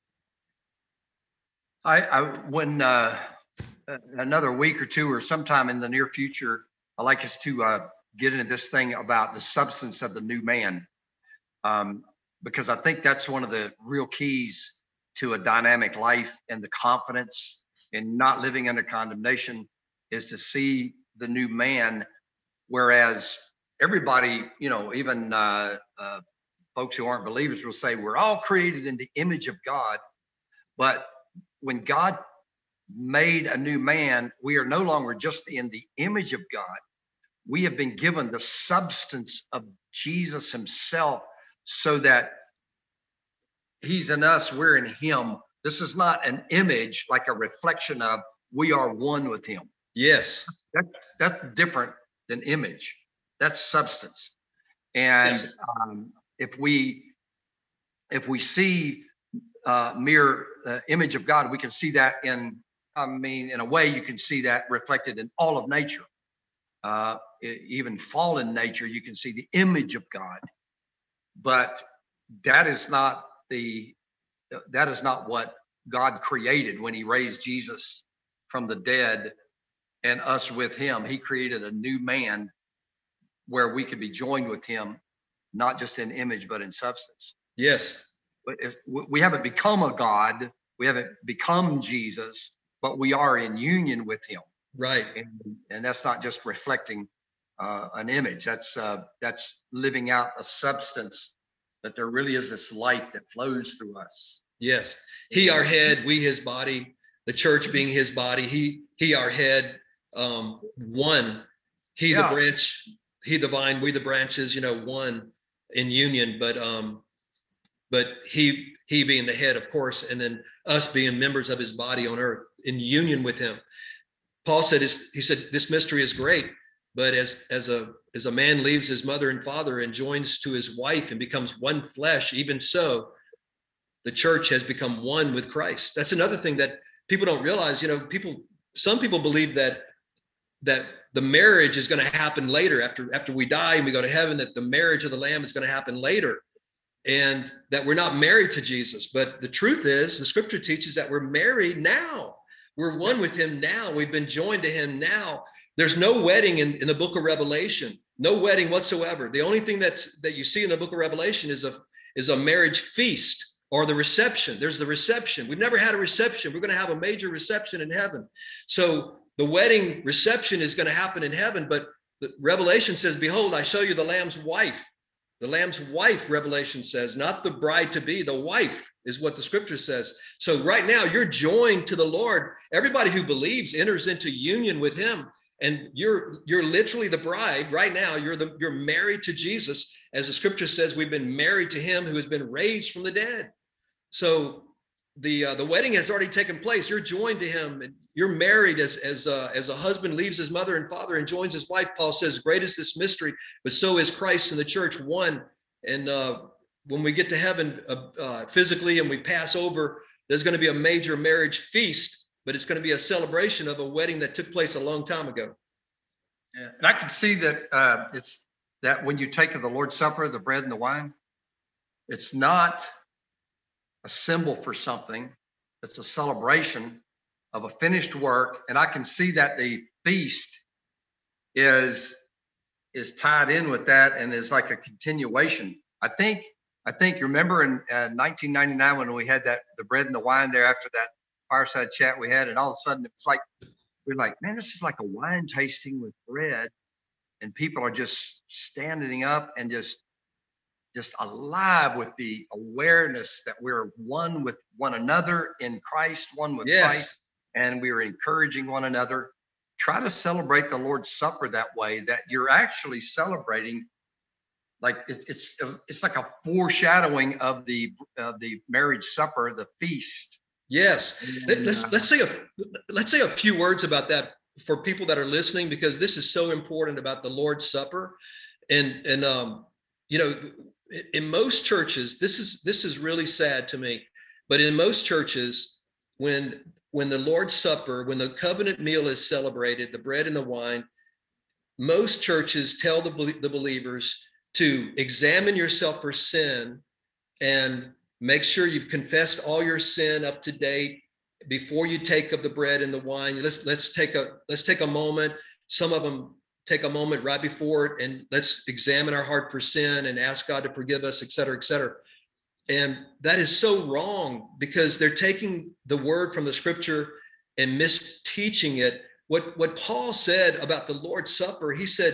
I, I when uh, another week or two or sometime in the near future, I like us to uh, get into this thing about the substance of the new man, um, because I think that's one of the real keys to a dynamic life and the confidence in not living under condemnation is to see the new man, whereas everybody, you know, even uh, uh, folks who aren't believers will say we're all created in the image of God. But when God made a new man, we are no longer just in the image of God. We have been given the substance of Jesus himself, so that he's in us, we're in him. This is not an image like a reflection of, we are one with him. Yes. That's, that's different than image. That's substance. And Yes. um, if we if we see uh, mere uh, image of God, we can see that in, I mean, in a way, you can see that reflected in all of nature. Uh, even fallen nature, you can see the image of God. But that is not the that is not what God created when he raised Jesus from the dead and us with him. He created a new man where we could be joined with him, not just in image, but in substance. Yes. But if we haven't become a God, we haven't become Jesus, but we are in union with him. Right. And, and that's not just reflecting uh, an image. That's uh, that's living out a substance, that there really is this light that flows through us. Yes. He our head, we his body, the church being his body, he he our head, um, one, he Yeah. the branch, he the vine, we the branches, you know, one in union, but um, but he he being the head, of course, and then us being members of his body on earth in union with him. Paul said, he said, this mystery is great, but as as a as a man leaves his mother and father and joins to his wife and becomes one flesh, even so, the church has become one with Christ. That's another thing that people don't realize. You know, people, some people believe that that the marriage is going to happen later after after we die and we go to heaven, that the marriage of the Lamb is going to happen later, and that we're not married to Jesus. But the truth is, the scripture teaches that we're married now. We're one with him now. We've been joined to him now. There's no wedding in, in the book of Revelation, no wedding whatsoever. The only thing that's that you see in the book of Revelation is a is a marriage feast, or the reception. There's the reception. We've never had a reception. We're going to have a major reception in heaven. So the wedding reception is going to happen in heaven, but the Revelation says, behold, I show you the Lamb's wife. The Lamb's wife, Revelation says, not the bride to be, the wife is what the scripture says. So right now you're joined to the Lord. Everybody who believes enters into union with him, and you're you're literally the bride right now. You're the you're married to Jesus. As the scripture says, we've been married to him who has been raised from the dead. So the uh, the wedding has already taken place. You're joined to him, and you're married as as uh, as a husband leaves his mother and father and joins his wife. Paul says, great is this mystery, but so is Christ and the church one. And uh, when we get to heaven uh, uh, physically and we pass over, there's going to be a major marriage feast, but it's going to be a celebration of a wedding that took place a long time ago. Yeah. And I can see that uh, it's that when you take of the Lord's Supper, the bread and the wine, it's not a symbol for something. It's a celebration of a finished work. And I can see that the feast is is tied in with that and is like a continuation. I think I think you remember in uh, nineteen ninety-nine when we had that the bread and the wine there after that fireside chat we had, and all of a sudden it's like we're like, man, this is like a wine tasting with bread, and people are just standing up and just just alive with the awareness that we're one with one another in Christ, one with Yes. Christ, and we are encouraging one another. Try to celebrate the Lord's Supper that way, that you're actually celebrating, like it, it's it's like a foreshadowing of the of the marriage supper, the feast. Yes. And, Let's uh, let's say a let's say a few words about that for people that are listening, because this is so important about the Lord's Supper. And and um, you know, in most churches, this is this is really sad to me, but in most churches, when when the Lord's Supper, when the covenant meal is celebrated, the bread and the wine, most churches tell the, the believers to examine yourself for sin and make sure you've confessed all your sin up to date before you take of the bread and the wine. Let's let's take a let's take a moment. Some of them take a moment right before it, and let's examine our heart for sin and ask God to forgive us, et cetera, et cetera. And that is so wrong, because they're taking the word from the scripture and misteaching it. What, what Paul said about the Lord's Supper, he said,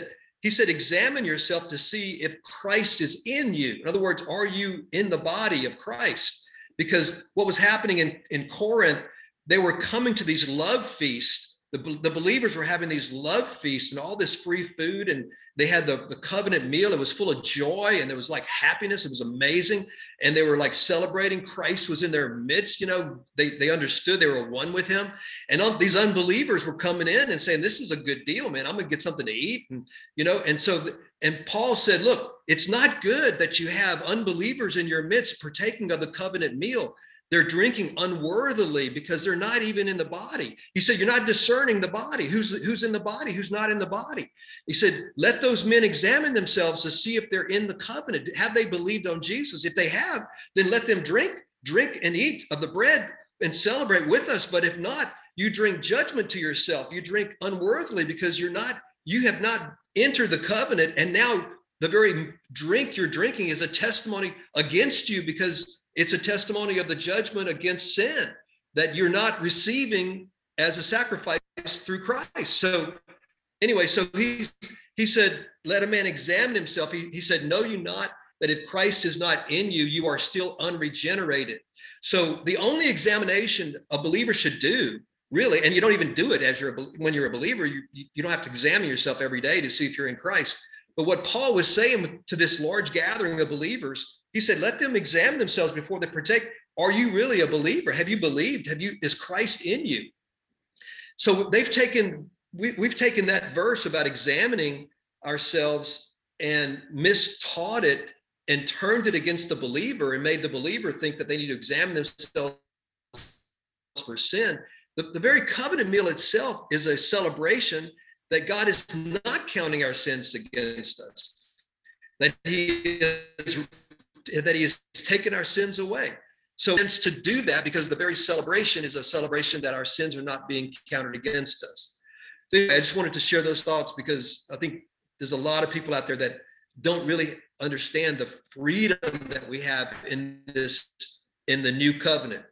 he said, examine yourself to see if Christ is in you. In other words, are you in the body of Christ? Because what was happening in, in Corinth, they were coming to these love feasts. The, the believers were having these love feasts and all this free food, and they had the, the covenant meal. It was full of joy, and there was like happiness. It was amazing. And they were like celebrating Christ was in their midst. You know, they, they understood they were one with him. And all, these unbelievers were coming in and saying, this is a good deal, man. I'm going to get something to eat. And, you know, and so, and Paul said, look, it's not good that you have unbelievers in your midst partaking of the covenant meal. They're drinking unworthily because they're not even in the body. He said, you're not discerning the body. Who's, who's in the body? Who's not in the body? He said, let those men examine themselves to see if they're in the covenant. Have they believed on Jesus? If they have, then let them drink, drink and eat of the bread and celebrate with us. But if not, you drink judgment to yourself. You drink unworthily because you're not, you have not entered the covenant. And now the very drink you're drinking is a testimony against you, because it's a testimony of the judgment against sin that you're not receiving as a sacrifice through Christ. So anyway, so he, he said, let a man examine himself. He, he said, know you not that if Christ is not in you, you are still unregenerated. So the only examination a believer should do, really, and you don't even do it as you're a, when you're a believer, you, you don't have to examine yourself every day to see if you're in Christ. But what Paul was saying to this large gathering of believers, he said, let them examine themselves before they partake. Are you really a believer? Have you believed? Have you, is Christ in you? So they've taken, we, we've taken that verse about examining ourselves and mistaught it and turned it against the believer and made the believer think that they need to examine themselves for sin. The, the very covenant meal itself is a celebration that God is not counting our sins against us, that he is, that he has taken our sins away. So it's to do that because the very celebration is a celebration that our sins are not being counted against us. I just wanted to share those thoughts because I think there's a lot of people out there that don't really understand the freedom that we have in this, in the new covenant.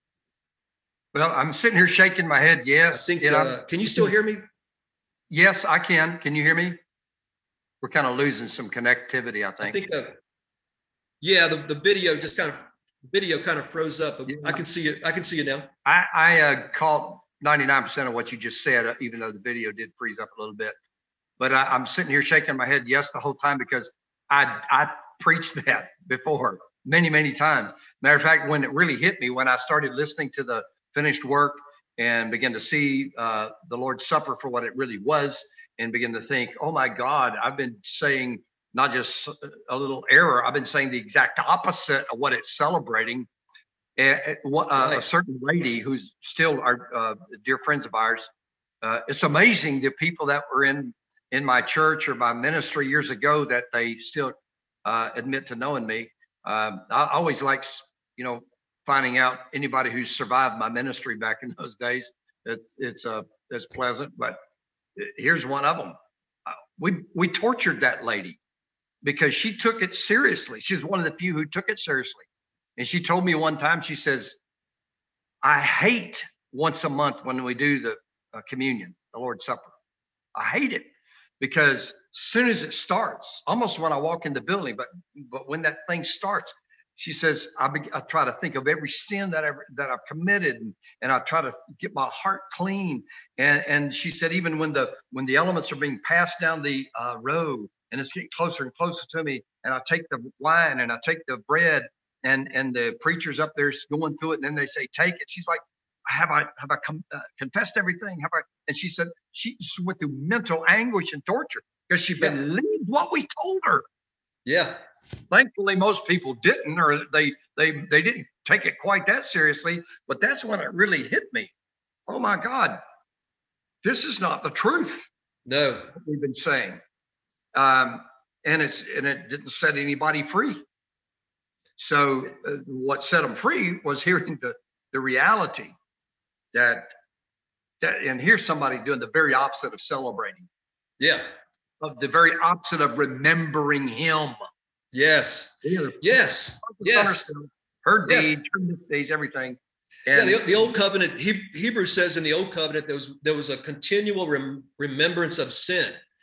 Well, I'm sitting here shaking my head. Yes. I think, uh, can you still hear me? Yes, I can. Can you hear me? We're kind of losing some connectivity, I think. I think, uh, yeah, the, the video just kind of, video kind of froze up. But yeah. I can see it. I can see you now. I, I uh, caught ninety-nine percent of what you just said, uh, even though the video did freeze up a little bit. But I, I'm sitting here shaking my head yes the whole time because I I preached that before many, many times. Matter of fact, when it really hit me, when I started listening to the finished work and began to see uh, the Lord's Supper for what it really was, and begin to think, oh my God, I've been saying not just a little error, I've been saying the exact opposite of what it's celebrating. And uh, right. A certain lady who's still our uh, dear friends of ours, uh, it's amazing the people that were in in my church or my ministry years ago that they still uh, admit to knowing me. Um, I always like, you know, finding out anybody who's survived my ministry back in those days. It's it's uh, it's pleasant, but here's one of them. Uh, we we tortured that lady because she took it seriously. She's one of the few who took it seriously. And she told me one time, she says, I hate once a month when we do the uh, communion, the Lord's Supper. I hate it because as soon as it starts, almost when I walk in the building, but but when that thing starts, she says, I, be, I try to think of every sin that, I, that I've committed, and, and I try to get my heart clean. And, and she said, even when the when the elements are being passed down the uh, row and it's getting closer and closer to me, and I take the wine and I take the bread, and and the preacher's up there going through it, and then they say, take it. She's like, have I have I com- uh, confessed everything? Have I? And she said she went through mental anguish and torture because she Yeah. believed what we told her. Yeah. Thankfully, most people didn't, or they they they didn't take it quite that seriously. But that's when it really hit me. Oh my God, this is not the truth. No. What we've been saying, um, and it's and it didn't set anybody free. So uh, what set them free was hearing the the reality that that, and here's somebody doing the very opposite of celebrating. Yeah. Of the very opposite of remembering Him. Yes. Yeah. Yes. Yes. Her Yes. deeds, her days, everything. Yeah, And the, the old covenant, he, Hebrews says in the old covenant, there was there was a continual rem, remembrance of sin.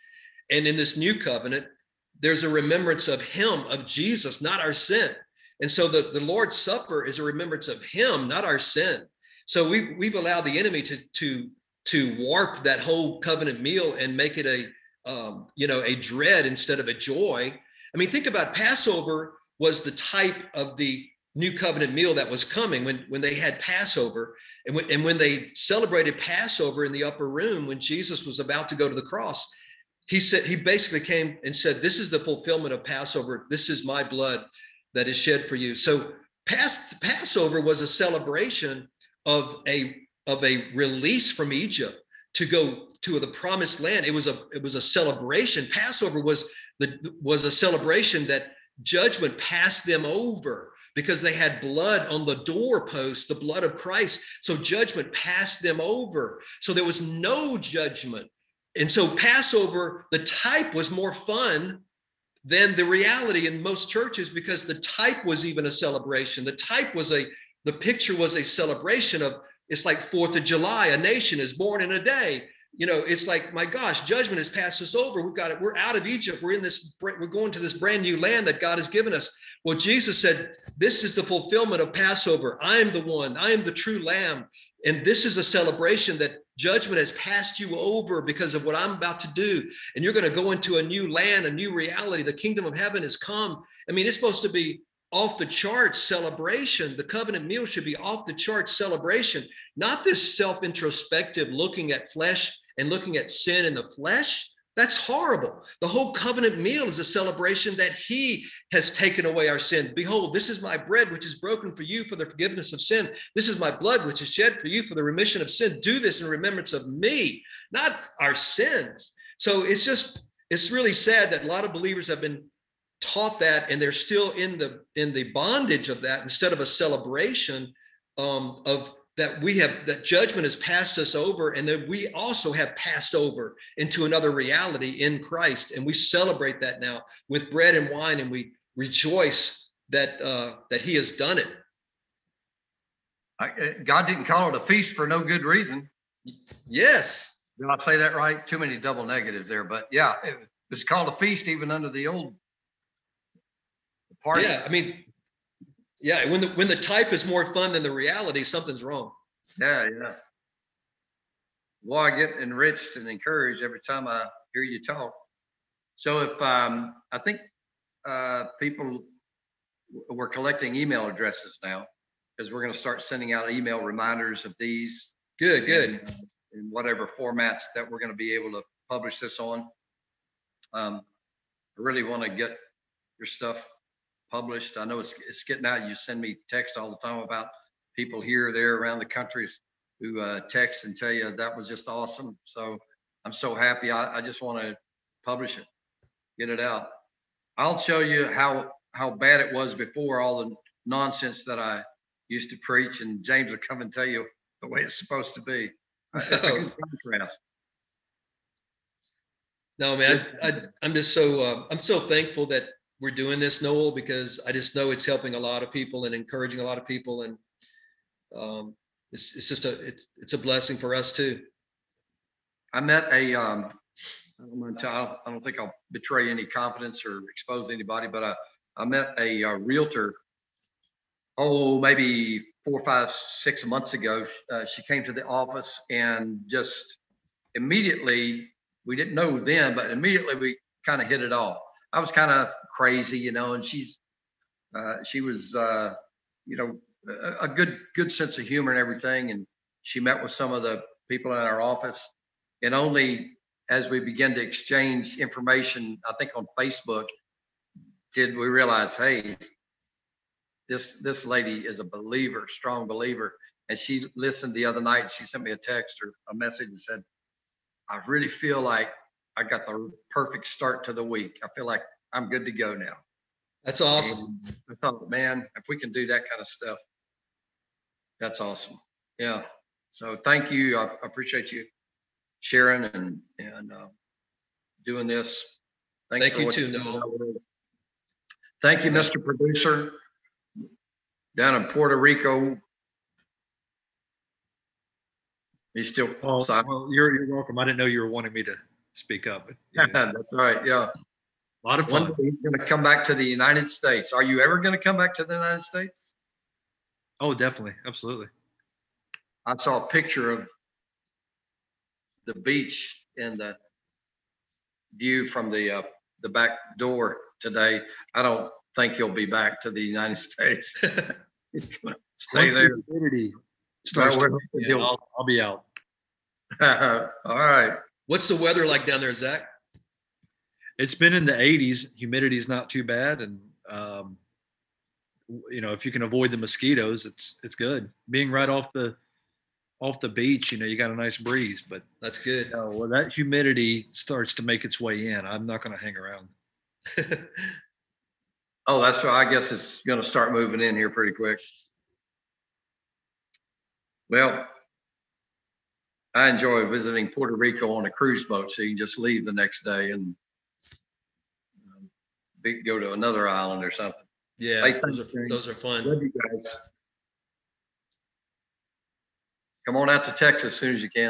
And in this new covenant, there's a remembrance of him, of Jesus, not our sin. And so the, the Lord's Supper is a remembrance of him, not our sin. So we, we've allowed the enemy to, to, to warp that whole covenant meal and make it a, um, you know, a dread instead of a joy. I mean, think about Passover was the type of the new covenant meal that was coming when, when they had Passover. And when, and when they celebrated Passover in the upper room, when Jesus was about to go to the cross, he said, he basically came and said, this is the fulfillment of Passover. This is my blood that is shed for you. So past Passover was a celebration of a, of a release from Egypt to go to the promised land. It was a, it was a celebration. Passover was the, was a celebration that judgment passed them over because they had blood on the doorpost, the blood of Christ. So judgment passed them over. So there was no judgment. And so Passover, the type was more fun than the reality in most churches because the type was even a celebration. The type was a, the picture was a celebration of, it's like fourth of July, a nation is born in a day. You know, it's like, my gosh, judgment has passed us over. We've got it. We're out of Egypt. We're in this, we're going to this brand new land that God has given us. Well, Jesus said, this is the fulfillment of Passover. I am the one, I am the true lamb. And this is a celebration that judgment has passed you over because of what I'm about to do. And you're going to go into a new land, a new reality. The kingdom of heaven has come. I mean, it's supposed to be off the charts celebration. The covenant meal should be off the charts celebration, not this self-introspective looking at flesh and looking at sin in the flesh. That's horrible. The whole covenant meal is a celebration that he has taken away our sin. Behold, this is my bread, which is broken for you for the forgiveness of sin. This is my blood, which is shed for you for the remission of sin. Do this in remembrance of me, not our sins. So it's just, it's really sad that a lot of believers have been taught that, and they're still in the, in the bondage of that instead of a celebration um, of that we have, that judgment has passed us over, and that we also have passed over into another reality in Christ. And we celebrate that now with bread and wine, and we rejoice that uh, that he has done it. I, God didn't call it a feast for no good reason. Yes. Did I say that right? Too many double negatives there, but yeah, it was called a feast even under the old party. Yeah, I mean, yeah, when the when the type is more fun than the reality, something's wrong. Yeah, yeah. Well, I get enriched and encouraged every time I hear you talk. So if um, I think uh, people, we're collecting email addresses now because we're going to start sending out email reminders of these. Good, good. In, uh, in whatever formats that we're going to be able to publish this on. Um, I really want to get your stuff published. I know it's it's getting out. You send me text all the time about people here, there, around the countries who uh, text and tell you that was just awesome. So I'm so happy. I, I just want to publish it, get it out. I'll show you how how bad it was before, all the nonsense that I used to preach, and James will come and tell you the way it's supposed to be. It's a good contrast. No, man, I, I, I'm just so uh, I'm so thankful that we're doing this, Noel, because I just know it's helping a lot of people and encouraging a lot of people, and um, it's it's just a it's it's a blessing for us too. I met a um, I don't, want to tell, I don't think I'll betray any confidence or expose anybody, but I I met a, a realtor. Oh, maybe four, five, six months ago. Uh, she came to the office and just immediately, we didn't know then, but immediately we kind of hit it off. I was kind of crazy, you know, and she's, uh, she was, uh, you know, a, a good, good sense of humor and everything. And she met with some of the people in our office, and only as we began to exchange information, I think on Facebook, did we realize, hey, this, this lady is a believer, strong believer. And she listened the other night. She sent me a text or a message and said, I really feel like I got the perfect start to the week. I feel like I'm good to go now. That's awesome. And I thought, man, if we can do that kind of stuff, that's awesome. Yeah. So thank you. I, I appreciate you sharing and and uh, doing this. Thanks Thank for you what too, you're Noel. doing. Thank you, Mister Producer, down in Puerto Rico. He's still Oh, silent. well, you're you're welcome. I didn't know you were wanting me to speak up. But, yeah, a That's right. Yeah. lot of One day fun. he's going to come back to the United States. Are you ever going to come back to the United States? Oh, definitely. Absolutely. I saw a picture of the beach and the view from the uh, the back door today. I don't think he'll be back to the United States. He's gonna stay Once there. the humidity starts, Well, to, we're- yeah, I'll, I'll be out. All right. What's the weather like down there, Zach? It's been in the eighties. Humidity's not too bad, and um, you know, if you can avoid the mosquitoes, it's it's good. Being right off the off the beach, you know, you got a nice breeze. But That's good. you know, when that humidity starts to make its way in, I'm not going to hang around. Oh, that's right. I guess it's going to start moving in here pretty quick. Well, I enjoy visiting Puerto Rico on a cruise boat, so you can just leave the next day and um, be, go to another island or something. Yeah, Hey, those are thanks, those are fun. Love you guys. Come on out to Texas as soon as you can.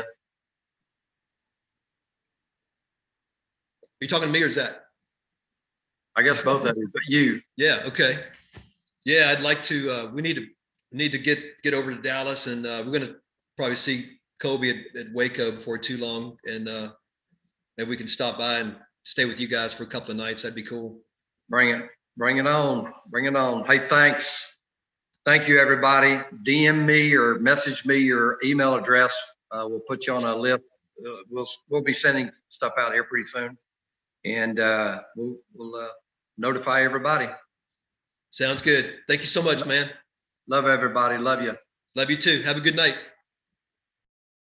You talking to me or Zach? I guess both of you, but you. Yeah. Okay. Yeah, I'd like to. Uh, we need to need to get get over to Dallas, and uh, we're gonna probably see Kobe at, at Waco before too long, and uh, maybe we can stop by and stay with you guys for a couple of nights. That'd be cool. Bring it, bring it on, bring it on. Hey, thanks. Thank you, everybody. D M me or message me your email address. Uh, we'll put you on a list. Uh, we'll we'll be sending stuff out here pretty soon, and uh, we'll we'll uh, notify everybody. Sounds good. Thank you so much, man. Love everybody. Love you. Love you too. Have a good night.